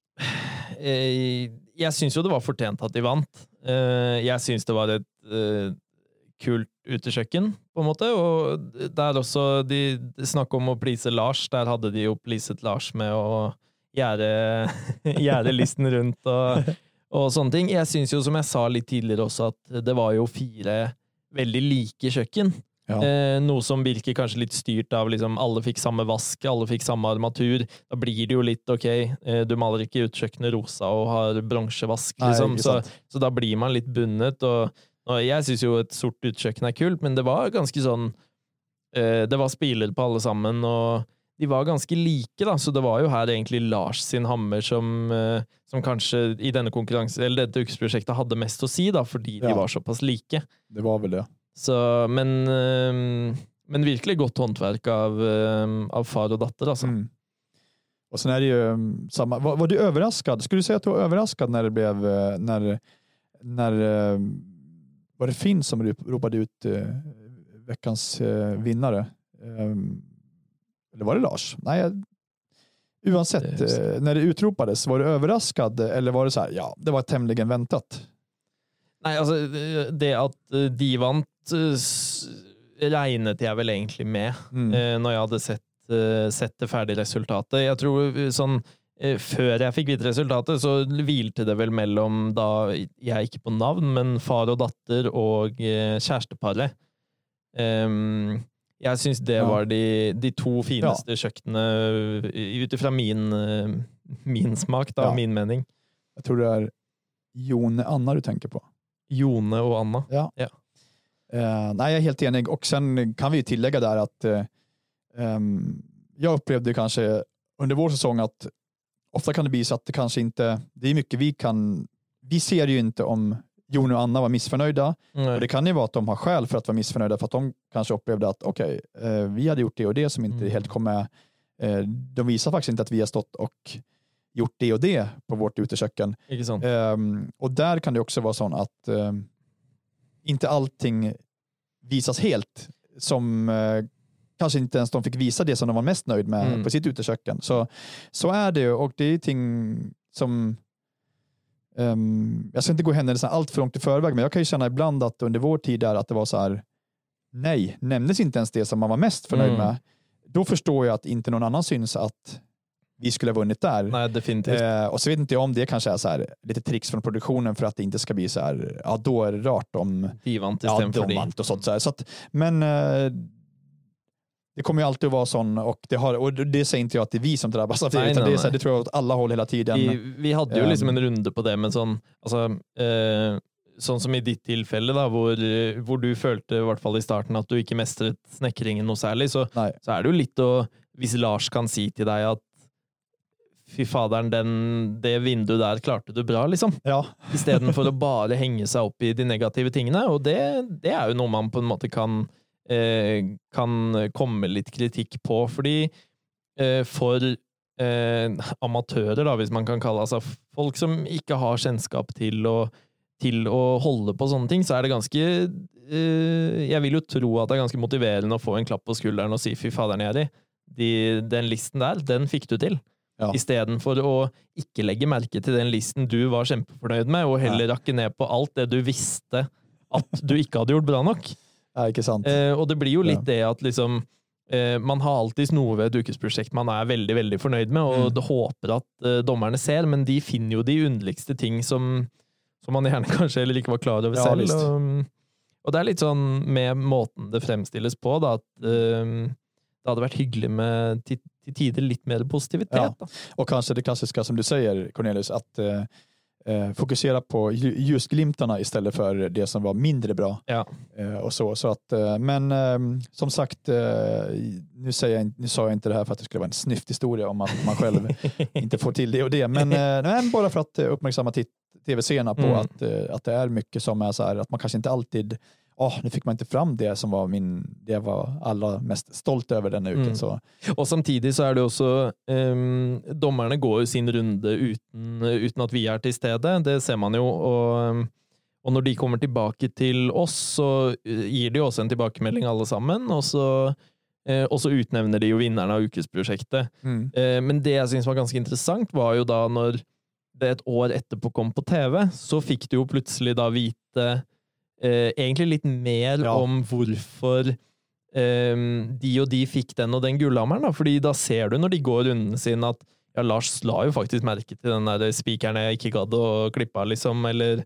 eh, jag syns ju det var förtjänt att de vant. Uh, jag syns det var ett uh, kult utekjøkken på en måte, og der også de, de snakket om å please Lars, der hadde de jo pleaset Lars med å gjøre, gjøre listen rundt og, og sånne ting. Jeg syns jo, som jeg sa litt tidligere også, at det var jo fire veldig like kjøkken. Ja. Eh, noe som virker kanskje litt styrt av liksom, alle fikk samme vask, alle fikk samme armatur. Da blir det jo litt ok, eh, du maler ikke ut kjøkkenet rosa og har bronsevask liksom. Nei, så, så da blir man litt bundet, og, og jeg synes jo et sort utkjøkken er kult, men det var ganske sånn eh, det var spiler på alle sammen, og de var ganske like da, så det var jo her egentlig Lars sin hammer som, eh, som kanskje i denne konkurransen, eller dette ukesprosjektet hadde mest å si da, fordi ja. de var såpass like. Det var väl det. Så, men, men virkelig godt håndverk av, av far och dotter alltså. Mm. Och sen är det ju samma, var, var du överraskad? Skulle du säga att du var överraskad när det blev när när eh, var det Finn som ropade ut eh, veckans eh, vinnare? Eh, eller var det Lars? Nej, oavsett, det eh, när det utropades, var du överraskad eller var det så här, ja, det var tämligen väntat? Nej, alltså det at de vant regnet jeg vel egentlig med mm. eh, når jeg hadde sett, eh, sett det ferdige resultatet. Jeg tror sånn eh, før jeg fikk vite resultatet, så hvilte det vel mellom da jeg ikke på navn, men far og datter og eh, kjæresteparet. Um, jeg synes det ja. var de, de to fineste ja. kjøkkenene utifra min, min smak, da, ja. min mening. Jeg tror det er Jone Anna du tenker på. Jone och Anna. Ja. ja. Uh, nej, jag är helt enig. Och sen kan vi ju tillägga där att uh, um, jag upplevde kanske under vår säsong att ofta kan det bli så att det kanske inte, det är mycket vi kan, vi ser ju inte om Jon och Anna var missförnöjda. Nej. Och det kan ju vara att de har skäl för att vara missförnöjda för att de kanske upplevde att okej, okay, uh, vi hade gjort det och det som inte mm. helt kom med. Uh, de visar faktiskt inte att vi har stått och gjort det och det på vårt uteköken. Um, och där kan det också vara så att um, inte allting visas helt som uh, kanske inte ens de fick visa det som de var mest nöjd med mm. på sitt uteköken. Så, så är det, och det är ting som um, jag ska inte gå händelserna allt för långt i förväg, men jag kan ju känna ibland att under vår tid där att det var så här, nej, nämndes inte ens det som man var mest förnöjd mm. med. Då förstår jag att inte någon annan syns att vi skulle ha vunnit där. Nej, definitivt. Eh, och så vet inte jag om det kanske är så här lite tricks från produktionen för att det inte ska bli så här, ja då är det rart om de vant ja, de vant och sånt så här. Så att, men eh, det kommer ju alltid att vara sån, och det har, och det säger inte jag att det är vi som drabbas av det, nej, utan nej, det är så här, det tror jag åt alla håll hela tiden. Vi, vi hade ju um, liksom en runde på det, men sån alltså eh, sånn som i ditt tilfelle da, hvor, hvor du følte i hvert fall i starten at du ikke mestret snekringen noe særlig, så, så er det jo litt å, hvis Lars kan si til deg at fy faderen, den, det vinduet der klarte du bra, liksom. Ja. I stedet for å bare henge seg opp i de negative tingene, og det, det er jo noe man på en måte kan, eh, kan komme litt kritikk på, fordi eh, for eh, amatører, da, hvis man kan kalle, altså folk som ikke har kjennskap til å, til å holde på sånne ting, så er det ganske, eh, jeg vil jo tro at det er ganske motiverende å få en klapp på skulderen og si, fy faderen, Jerry, de, den listen der, den fikk du til. Ja. I stedet for å ikke legge merke til den listen du var kjempefornøyd med, og heller ja. rakke ned på alt det du visste at du ikke hadde gjort bra nok. Ja, ikke sant. Eh, og det blir jo litt ja. det at liksom, eh, man har alltid noe ved et ukesprosjekt man er veldig, veldig fornøyd med, og mm. det håper at eh, dommerne ser, men de finner jo de underligste ting som, som man gjerne kanskje eller ikke var klar over ja, selv. Og, og det er litt sånn med måten det fremstilles på, da, at eh, det hadde vært hyggelig med til, till tider lite mer positivitet. Ja. Och kanske det klassiska som du säger, Cornelius, att eh, fokusera på ljusglimtarna istället för det som var mindre bra. Ja. Eh, och så, så att, eh, men eh, som sagt, eh, nu, säger jag, nu sa jag inte det här för att det skulle vara en snyft historia om att man själv inte får till det och det, men, eh, men bara för att uppmärksamma tv-serierna på mm. att, eh, att det är mycket som är så här, att man kanske inte alltid åh, oh, nu fick man inte fram det som var min, det var alla mest stolt över den uken. Mm. Så. Og samtidig så er det også, um, dommerne går jo sin runde uten, uten at vi er til stede, det ser man jo, og, og når de kommer tilbake til oss, så gir de også en tilbakemelding alle sammen, og så, uh, og så utnevner de jo vinnerne av ukesprosjektet. Mm. Uh, men det jeg synes var ganske interessant var jo da når det et år etterpå kom på T V, så fikk du jo plutselig da vite Uh, egentlig litt mer ja. om hvorfor um, de og de fikk den og den gullhammeren, da. Fordi da ser du når de går runden sin at ja, Lars la jo faktisk merke til den der spikeren jeg ikke gadd å klippe av, liksom, eller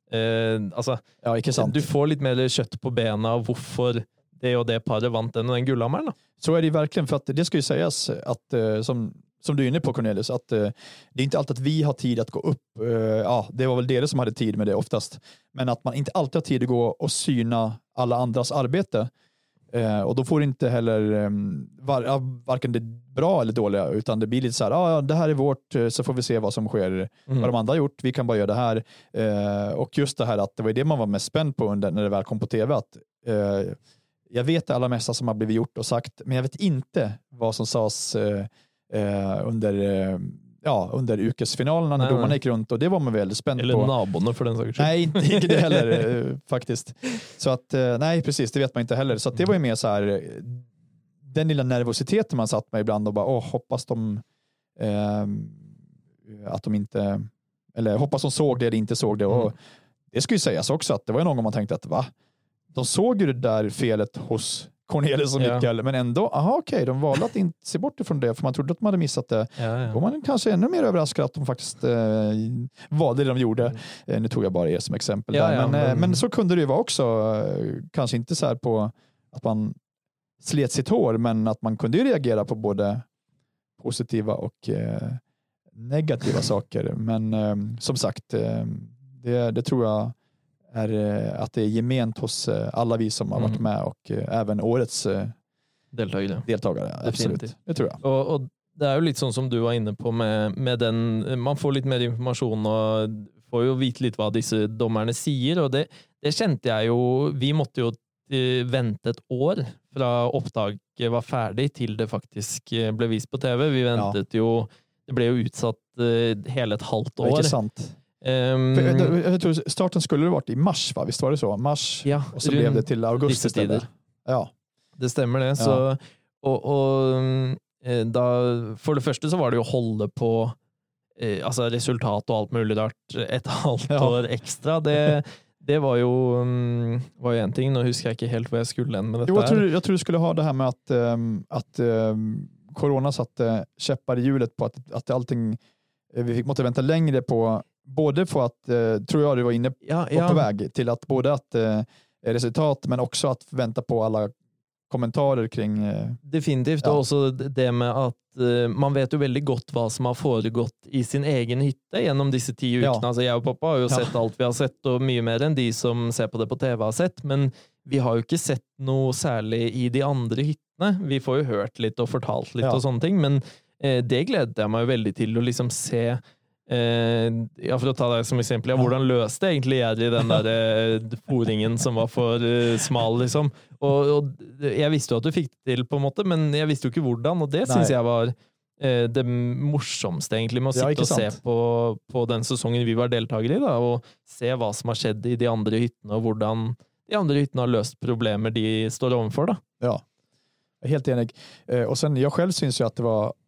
uh, altså, ja, ikke sant. Du får litt mer kjøtt på bena av hvorfor det og det paret vant den og den gullhammeren, da. Så är det verkligen, för att det ska ju sägas att uh, som som du är inne på, Cornelius, att uh, det är inte alltid att vi har tid att gå upp. Uh, ja, det var väl det som hade tid med det oftast. Men att man inte alltid har tid att gå och syna alla andras arbete. Uh, och då får det inte heller um, var, uh, varken det bra eller dåliga, utan det blir lite så här, ah, ja, det här är vårt, uh, så får vi se vad som sker, mm. vad de andra har gjort. Vi kan bara göra det här. Uh, och just det här att det var det man var mest spänd på under, när det väl kom på tv, att uh, jag vet alla mesta som har blivit gjort och sagt, men jag vet inte vad som sades uh, Uh, under uh, ja, under yrkesfinalerna när domarna gick runt, och det var man väldigt spänd Eller på. Eller naborna för den saken. Nej, inte, inte det heller faktiskt. Så att, nej precis, det vet man inte heller. Så att det var ju mer så här, den lilla nervositeten man satt med ibland och bara, åh, hoppas de eh, att de inte, eller hoppas de såg det eller inte såg det. Och mm. det skulle ju sägas också att det var ju någon gång man tänkte att va, de såg ju det där felet hos Cornelius och Mikael, ja. men ändå, aha okej, okay, de valde att inte se bort ifrån det, för man trodde att man hade missat det. Ja, ja. Då var man kanske ännu mer överraskad att de faktiskt eh, valde det de gjorde. Mm. Eh, nu tog jag bara er som exempel. Ja, där. Ja, men, men... Eh, men så kunde det ju vara också, eh, kanske inte så här på att man slet sitt hår, men att man kunde ju reagera på både positiva och eh, negativa saker. Men eh, som sagt, eh, det, det tror jag är att det är gement hos alla vi som har varit med, och även årets deltagare. deltagare absolut. Det tror jag. Och, och det är ju lite sånt som du var inne på med, med den, man får lite mer information och får ju veta lite vad dessa domarna säger, och det, det kände jag ju, vi måste ju vänta ett år från upptaget var färdigt till det faktiskt blev visat på tv. Vi väntade ja. ju, det blev ju utsatt hela ett halvt år. Inte sant. Um, jag, jag tror starten skulle det varit i mars, va? Visst var det så? Mars, ja, och så blev det till augusti istället. Ja. Det stämmer det. Så, ja. och, och då, för det första så var det ju att hålla på eh, alltså resultat och allt möjligt ett halvt ja. år extra. Det, det var ju um, var ju en ting. Nu huskar jag inte helt vad jag skulle än med detta. Jo, jag, tror, jag tror du skulle ha det här med att, um, att um, corona satte käppar i hjulet på att, att allting vi fick måste vänta längre på, både för att, eh, tror jag du var inne på, ja, ja. på väg till att både att eh, resultat, men också att vänta på alla kommentarer kring... Eh, Definitivt, ja. Och också det med att eh, man vet ju väldigt gott vad som har föregått i sin egen hytte genom dessa tio veckorna. Ja. Alltså jag och pappa har ju ja. sett allt vi har sett, och mycket mer än de som ser på det på tv har sett, men vi har ju inte sett något särskilt i de andra hytterna. Vi får ju hört lite och fortalt lite ja. och sånt ting, men eh, det glädde jag mig väldigt till att liksom se. Eh, ja, för att ta det som exempel, ja, hvordan løste egentlig Jerry den der eh, foringen som var for eh, smal liksom, og, og jeg visste jo at du fikk det til på en måte, men jeg visste jo ikke hvordan, og det Nei. synes jeg var eh, det morsomste egentlig med å sitte og se på, på den sesongen vi var deltagere i da, og se hva som har skjedd i de andre hyttene, og hvordan de andre hyttene har løst problemer de står overfor da. Ja, helt enig. Eh, og sen, jeg selv synes jo at det var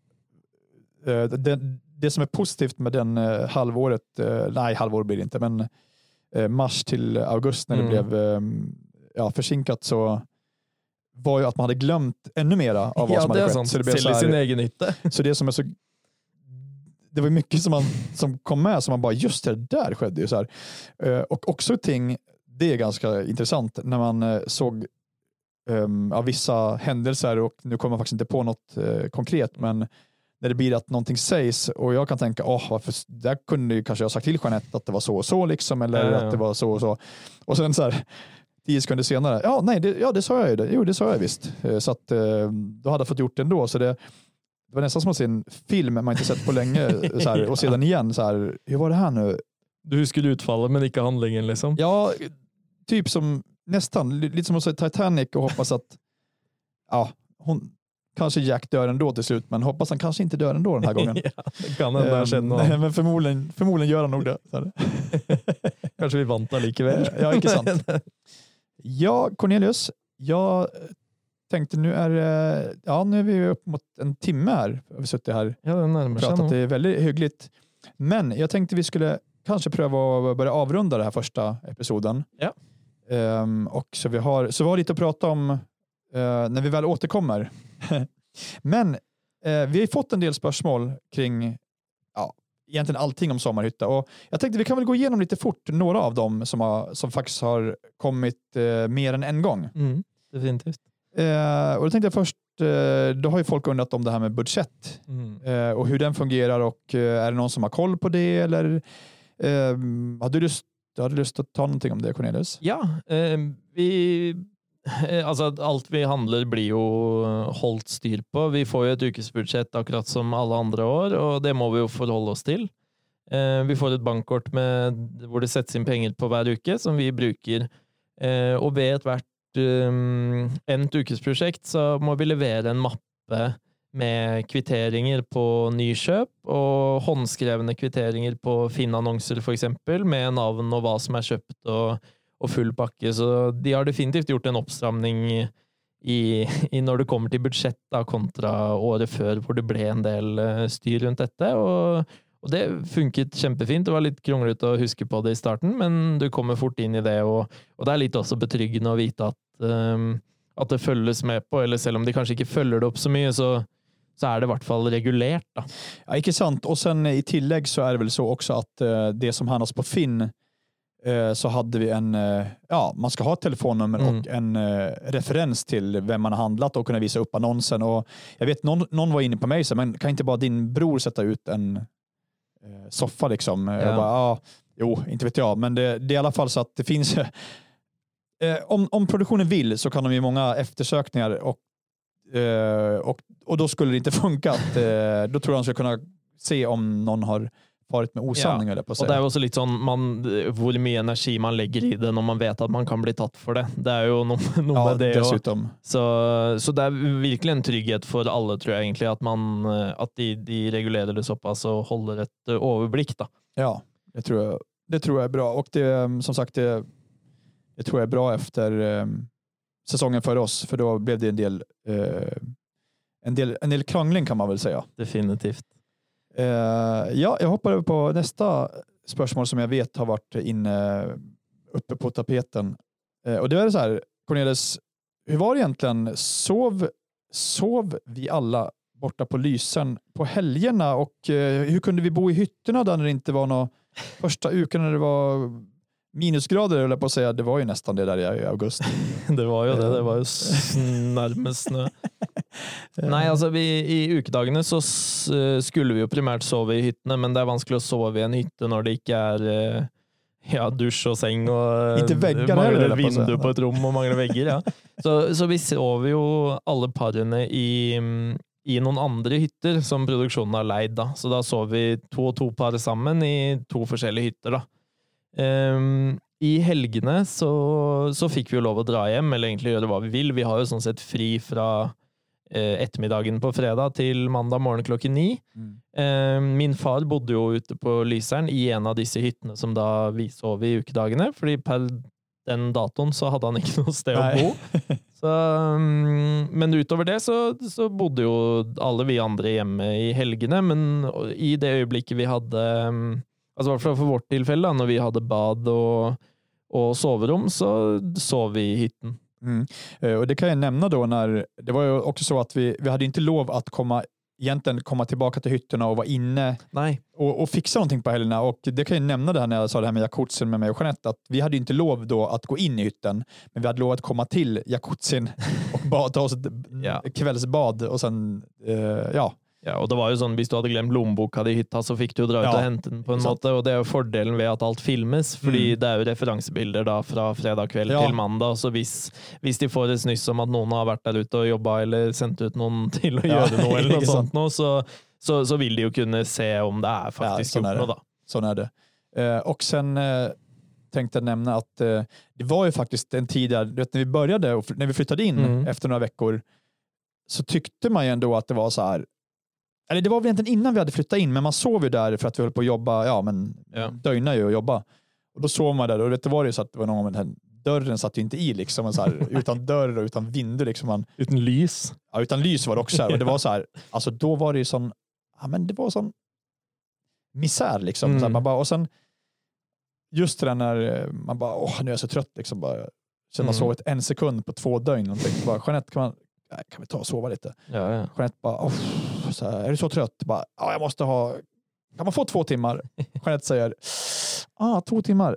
eh, det Det som är positivt med den eh, halvåret, eh, nej halvår blir det inte, men eh, mars till augusti när mm. det blev eh, ja, försinkat, så var ju att man hade glömt ännu mera av vad ja, som hade skett. Sånt. Så det blev så här, sin egen nytta. Så det som är så, det var mycket som man som kom med som man bara, just det där skedde ju så här. Eh, och också ting, det är ganska intressant när man eh, såg eh, av vissa händelser, och nu kommer man faktiskt inte på något eh, konkret, men när det blir att någonting sägs och jag kan tänka, åh, varför, där kunde ju kanske jag sagt till Jeanette att det var så och så liksom, eller ja, ja. att det var så och så. Och sen så här, tio sekunder senare, ja nej, det, ja det sa jag ju, det. Jo det sa jag visst. Så att då hade jag fått gjort det ändå, så det, det var nästan som att se en film man inte sett på länge så här, och sedan igen så här, hur var det här nu? Du skulle utfalla men inte handlingen liksom. Ja, typ som nästan, lite som att se Titanic och hoppas att ja, hon kanske Jack dör ändå till slut, men hoppas han kanske inte dör ändå den här gången. ja, det kan han där känna. Nej, men förmodligen, förmodligen gör han nog det. Kanske vi vantar likväl. Ja, inte sant. Ja, Cornelius, jag tänkte nu är ja, nu är vi upp mot en timme här. Vi har suttit här ja, det närmar sig nog. Det är väldigt hyggligt. Men jag tänkte vi skulle kanske pröva att börja avrunda den här första episoden. Ja. Um, och så vi har så vi har lite att prata om Uh, när vi väl återkommer. Men uh, vi har fått en del spörsmål kring ja, egentligen allting om Sommarhytta, och jag tänkte vi kan väl gå igenom lite fort några av dem som, har, som faktiskt har kommit uh, mer än en gång. Mm, definitivt. Uh, och då tänkte jag först, uh, då har ju folk undrat om det här med budget mm. uh, och hur den fungerar, och uh, är det någon som har koll på det, eller uh, har du lust, har du lust att ta någonting om det, Cornelius? Ja, uh, vi alltså allt vi handlar blir ju hållt styr på. Vi får ju ett ukesbudsjett akkurat som alla andra år, och det må vi ju förhålla oss till. Eh, vi får ett bankkort med hvor det sätts in pengar på hver uke som vi brukar. Eh, och ved ett hvert um, endt ukesprojekt så må vi leverera en mappe med kvitteringer på nyköp og håndskrevne kvitteringer på Finn-annonser for eksempel, med navn og hva som er kjøpt og, og full pakke. Så de har definitivt gjort en oppstramning i, i når det kommer til budsjett da, kontra året før, hvor det ble en del styr rundt dette, og, og det funket kjempefint. Det var litt kronglete å huske på det i starten, men du kommer fort inn i det, og, og det er litt også betryggende å vite at, um, at det følges med på, eller selv om de kanskje ikke følger det opp så mye, så så är det i vart fall regulert då. Ja, inte sant. Och sen i tillägg så är det väl så också att uh, det som handlas på Finn uh, så hade vi en uh, ja, man ska ha ett telefonnummer mm. och en uh, referens till vem man har handlat och kunna visa upp annonsen. Och jag vet någon, någon var inne på mig så men kan inte bara din bror sätta ut en uh, soffa liksom? Ja. Jag bara, ah, jo, inte vet jag, men det, det är i alla fall så att det finns uh, om, om produktionen vill så kan de ju många eftersökningar och Uh, och, och då skulle det inte funka att, uh, då tror jag de ska kunna se om någon har varit med osanning ja. eller på sig. Och det är också lite sån man hvor mye energi man lägger i det när man vet att man kan bli tatt för det. Det är ju något no, ja, med det dessutom. Så så det är verkligen en trygghet för alla tror jag egentligen att man att de de regulerar det så pass och håller ett uh, överblick då. Ja, det tror jag det tror jag är bra och det som sagt det, det tror jag är bra efter um, säsongen för oss, för då blev det en del eh, en del en del krångling kan man väl säga. Definitivt. Eh, ja, jag hoppar på nästa spörsmål som jag vet har varit inne uppe på tapeten. Eh, och det är så här, Cornelis, hur var det egentligen? Sov sov vi alla borta på Lysen på helgerna och eh, hur kunde vi bo i hytterna där när det inte var någon första uken när det var minusgrader eller på att säga, det var ju nästan det där i augusti. Det var ju det, det var ju närmast snö. Nej, alltså vi, i ukedagene så skulle vi ju primärt sova i hyttene, men det är vanskligt att sova i en hytte när det inte är ja, dusch och säng och inte väggar manglar vindu på ett rum och manglar väggar, ja. Så, så vi sov ju alla parene i i någon andra hytter som produktionen har leid da. Så då sov vi två och två par sammen i två forskjellige hytter da. Um, I helgene så, så fick vi ju lov att dra hem eller egentligen göra vad vi vill. Vi har ju sån sett fri från eh, ettermiddagen på fredag till måndag morgon klockan nio. Mm. Um, min far bodde ju ute på Lyseren i en av dessa hyttene som då vi sov i ukedagene, fordi per den datorn så hade han inte något sted att bo. Så, um, men utöver det så, så bodde ju alla vi andra hemma i helgene, men i det ögonblicket vi hade um, alltså för, för vårt tillfälle när vi hade bad och, och sovrum så sov vi i hytten. Mm. Och det kan jag nämna då när det var ju också så att vi, vi hade inte lov att komma egentligen komma tillbaka till hytterna och vara inne Nej. Och, och fixa någonting på helgerna. Och det kan jag nämna det här när jag sa det här med jakutsin med mig och Jeanette, att vi hade inte lov då att gå in i hytten, men vi hade lov att komma till jakutsin och bara ta oss ett ja. kvällsbad och sen uh, ja. Ja, och det var ju sån, hvis du hade glömt lommeboka i hytta så fick du dra ut ja, och hämta den på en måte, och det är ju fördelen med att allt filmes, fordi mm. det är ju referensbilder då från fredag kväll ja. till måndag, så hvis, hvis de får ett snyss om att någon har varit där ute och jobbat eller sänt ut någon till att ja. göra något eller något sånt nå, så, så, så vill de ju kunna se om det är faktiskt ja, gjort något då. Så är det. Eh, och sen eh, tänkte jag nämna att eh, det var ju faktiskt en tid där, du vet, när vi började och när vi flyttade in mm. efter några veckor så tyckte man ju ändå att det var så här. Eller det var väl egentligen innan vi hade flyttat in, men man sov ju där för att vi höll på att jobba, ja men ja. dögna ju och jobba. Och då sov man där och vet, det var ju så att det var någon, den här dörren satt ju inte i liksom, så här, utan dörr och utan vindu liksom. Man, utan lys. Ja, utan lys var det också här. Och det var så här, alltså då var det ju sån, ja men det var sån misär liksom. Mm. Så här, man bara, och sen just det där när man bara, åh nu är jag så trött liksom, bara, sen man mm. sovit en sekund på två dygn någonting. Bara, Jeanette, kan man Nej, kan vi ta och sova lite? Ja, ja. Jeanette bara, så här, är du så trött? Bara, ja, jag måste ha, kan man få två timmar? Jeanette säger, ah, två timmar.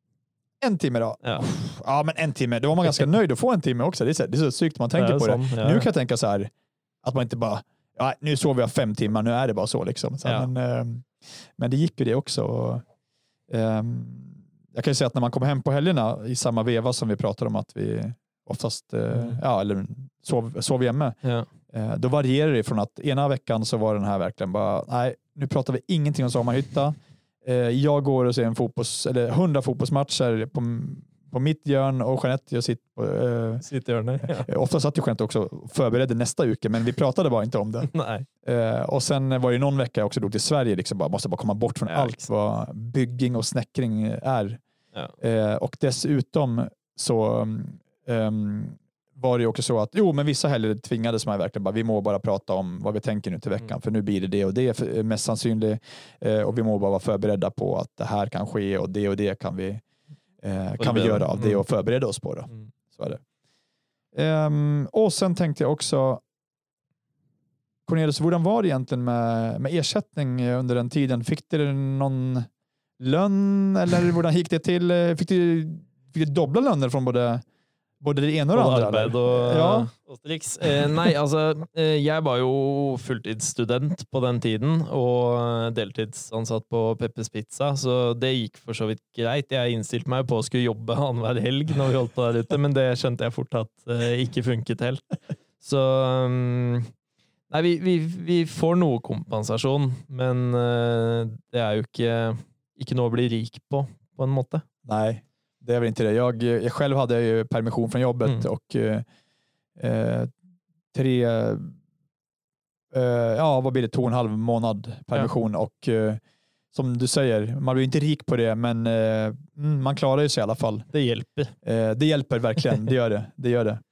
En timme då? Ja. ja, men en timme. Då var man ganska nöjd att få en timme också. Det är så, det är så sykt man tänker ja, på det. Sån, ja. Nu kan jag tänka så här, att man inte bara, ja, nu sover jag fem timmar, nu är det bara så liksom. Så, ja. men, ähm, men det gick ju det också. Och, ähm, jag kan ju säga att när man kommer hem på helgerna i samma veva som vi pratade om att vi oftast mm. ja, eller sov, sov hemma. Ja. Eh, då varierar det från att ena veckan så var den här verkligen bara, nej, nu pratar vi ingenting om sommarhytta. Eh, jag går och ser en fotbolls, eller hundra fotbollsmatcher på på mitt hjörn och Jeanette jag sitter på eh, sitt hjörne. Ja. Ofta satt ju Jeanette också och förberedde nästa uke, men vi pratade bara inte om det. Nej. Eh, och sen var det någon vecka jag också drog till Sverige, liksom bara måste bara komma bort från ja, allt liksom. vad bygging och snäckring är. Ja. Eh, och dessutom så um, var det också så att jo, men vissa helger tvingades man verkligen bara, vi må bara prata om vad vi tänker nu till veckan, mm. för nu blir det det och det är mest sannolikt, eh, och vi må bara vara förberedda på att det här kan ske och det och det kan vi eh, kan vi göra av det och förbereda oss på det. Mm. Så är det. Um, och sen tänkte jag också, Cornelius, hur var det egentligen med, med ersättning under den tiden? Fick du någon lön eller hur gick det till? Fick du, fick du dubbla löner från både Både det ena och det andra? Arbeid og, ja. og striks. Eh, nei, altså, eh, jeg var jo fulltidsstudent på den tiden, og deltidsansatt på Peppers Pizza, så det gikk for så vidt greit. Jeg innstilte meg på å skulle jobbe annenhver helg når vi holdt på der ute, men det skjønte jeg fort at eh, ikke funket helt. Så um, nei, vi, vi, vi får noe kompensasjon, men eh, det er jo ikke, ikke noe å bli rik på, på en måte. Nej. Det är väl inte det. Jag, jag själv hade ju permission från jobbet mm. och eh, tre eh, ja, vad blir det? Två och en halv månad permission ja. och eh, som du säger, man blir inte rik på det, men eh, man klarar ju sig i alla fall. Det hjälper. Eh, det hjälper verkligen, det gör det. Det gör det.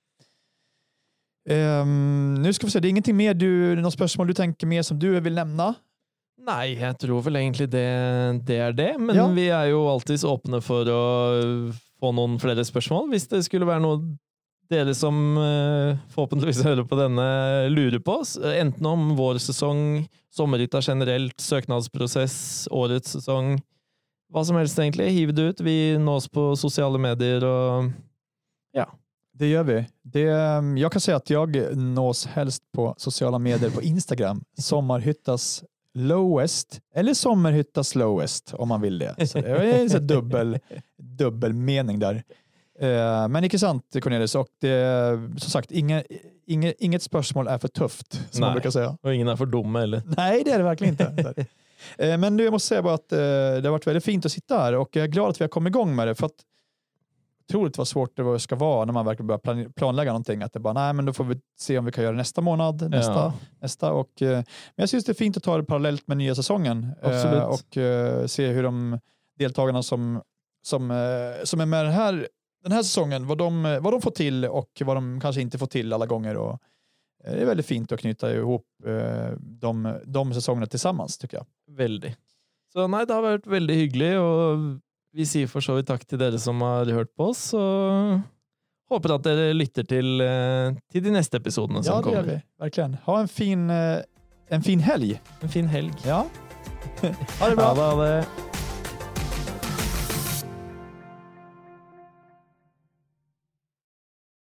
Eh, nu ska vi se, det är ingenting mer du, något spörsmål du tänker mer som du vill nämna? Nei, jeg tror vel egentlig det, det er det, men ja. Vi er jo alltid åpne for å få noen flere spørsmål, hvis det skulle være noe dere som uh, forhåpentligvis hører på denne lurer på, enten om vår sesong, sommerhytta generelt, søknadsprosess, årets sesong, hva som helst egentlig, hiv det ut, vi nås på sociala medier og ja. Det gör vi. Det, jag kan säga att jag nås helst på sociala medier på Instagram, sommarhyttas lowest eller sommarhyttas lowest om man vill det. Så det är en så dubbel dubbel mening där. Eh, men inte sant, Cornelius, och det, som sagt inget inget inget spörsmål är för tufft som Nej. Man brukar säga. Och ingen är för dum eller. Nej, det är det verkligen inte. eh, men nu jag måste säga bara att eh, det har varit väldigt fint att sitta här och jag är glad att vi har kommit igång med det, för att otroligt vad svårt det ska vara när man verkligen börjar plan- planlägga någonting, att det bara, nej men då får vi se om vi kan göra nästa månad, nästa, ja. nästa och eh, men jag syns det är fint att ta det parallellt med nya säsongen eh, och eh, se hur de deltagarna som som, eh, som är med den här, den här säsongen, vad de, vad de får till och vad de kanske inte får till alla gånger, och eh, det är väldigt fint att knyta ihop eh, de, de säsongerna tillsammans, tycker jag. Väldigt. Så nej, det har varit väldigt hyggligt och vi sier for så vidt takk til dere som har hørt på oss, og håper at dere lytter til, til de neste episodene som kommer. Ja, det gör vi. Verkligen. Ha en fin, en fin helg. En fin helg. Ja. Ha det bra. Ha det.